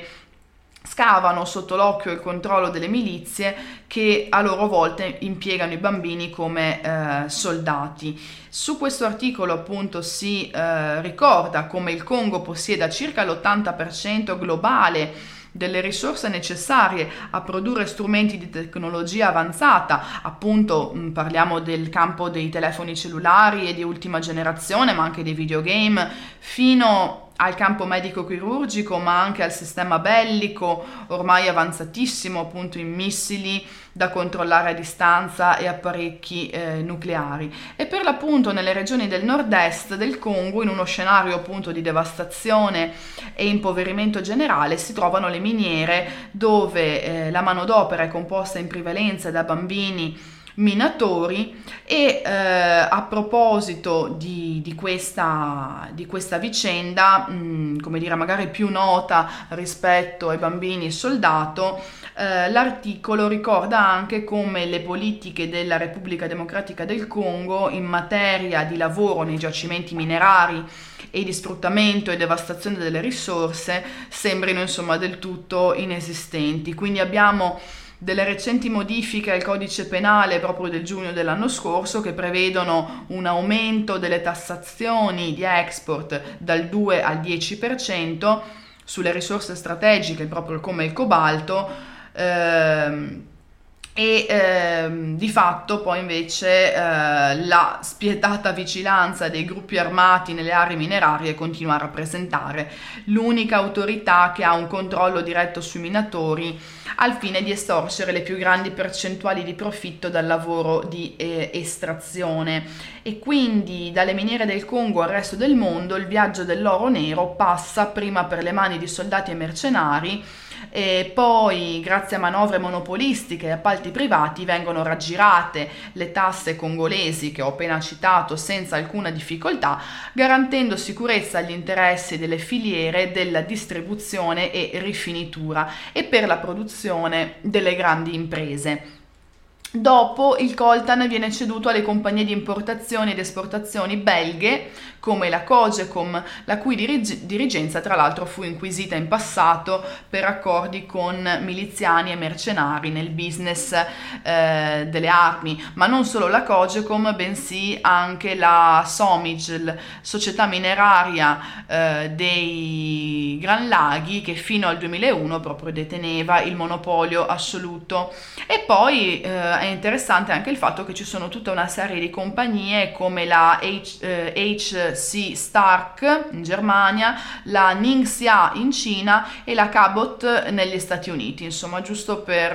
scavano sotto l'occhio e il controllo delle milizie che a loro volta impiegano i bambini come eh, soldati. Su questo articolo appunto si eh, ricorda come il Congo possieda circa l'ottanta per cento globale delle risorse necessarie a produrre strumenti di tecnologia avanzata, appunto mh, parliamo del campo dei telefoni cellulari e di ultima generazione, ma anche dei videogame, fino al campo medico-chirurgico, ma anche al sistema bellico ormai avanzatissimo, appunto in missili da controllare a distanza e apparecchi eh, nucleari. E per l'appunto nelle regioni del nord-est del Congo, in uno scenario appunto di devastazione e impoverimento generale, si trovano le miniere dove eh, la manodopera è composta in prevalenza da bambini minatori e eh, a proposito di, di, questa, di questa vicenda, mh, come dire magari più nota rispetto ai bambini soldato, eh, l'articolo ricorda anche come le politiche della Repubblica Democratica del Congo in materia di lavoro nei giacimenti minerari e di sfruttamento e devastazione delle risorse sembrino insomma del tutto inesistenti. Quindi abbiamo delle recenti modifiche al codice penale proprio del giugno dell'anno scorso che prevedono un aumento delle tassazioni di export dal due al dieci per cento sulle risorse strategiche proprio come il cobalto ehm, e ehm, di fatto poi invece eh, la spietata vigilanza dei gruppi armati nelle aree minerarie continua a rappresentare l'unica autorità che ha un controllo diretto sui minatori al fine di estorcere le più grandi percentuali di profitto dal lavoro di eh, estrazione. E quindi dalle miniere del Congo al resto del mondo il viaggio dell'oro nero passa prima per le mani di soldati e mercenari e poi grazie a manovre monopolistiche e appalti privati vengono raggirate le tasse congolesi che ho appena citato senza alcuna difficoltà, garantendo sicurezza agli interessi delle filiere della distribuzione e rifinitura e per la produzione delle grandi imprese. Dopo il coltan viene ceduto alle compagnie di importazioni ed esportazioni belghe come la Cogecom, la cui dirig- dirigenza tra l'altro fu inquisita in passato per accordi con miliziani e mercenari nel business eh, delle armi, ma non solo la Cogecom, bensì anche la Somigl, società mineraria eh, dei Gran Laghi, che fino al duemilauno proprio deteneva il monopolio assoluto. E poi eh, è interessante anche il fatto che ci sono tutta una serie di compagnie come la H, eh, H C Stark in Germania, la Ningxia in Cina e la Cabot negli Stati Uniti, insomma, giusto per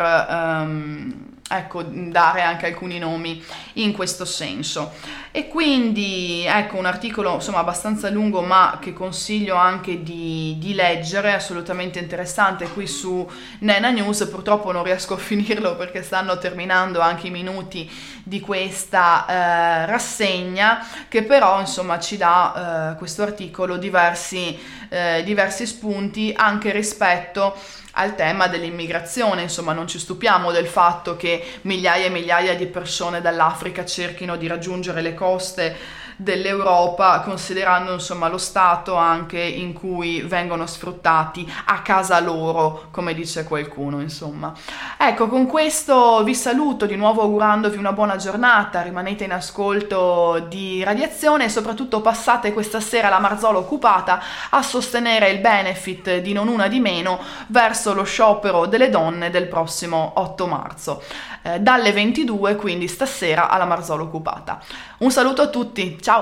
um, ecco, dare anche alcuni nomi in questo senso. E quindi ecco un articolo insomma abbastanza lungo, ma che consiglio anche di, di leggere, assolutamente interessante, qui su Nena News. Purtroppo non riesco a finirlo perché stanno terminando anche i minuti di questa eh, rassegna, che però insomma ci dà eh, questo articolo diversi, eh, diversi spunti anche rispetto al tema dell'immigrazione. Insomma, non ci stupiamo del fatto che migliaia e migliaia di persone dall'Africa cerchino di raggiungere le coste dell'Europa, considerando insomma lo stato anche in cui vengono sfruttati a casa loro, come dice qualcuno, insomma. Ecco, con questo vi saluto di nuovo augurandovi una buona giornata, rimanete in ascolto di Radiazione e soprattutto passate questa sera la Marzolo occupata a sostenere il benefit di Non Una di Meno verso lo sciopero delle donne del prossimo otto marzo, eh, dalle ventidue, quindi stasera alla Marzolo occupata. Un saluto a tutti, ciao!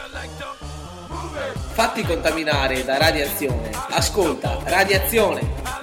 Fatti contaminare da radiazione. Ascolta Radiazione.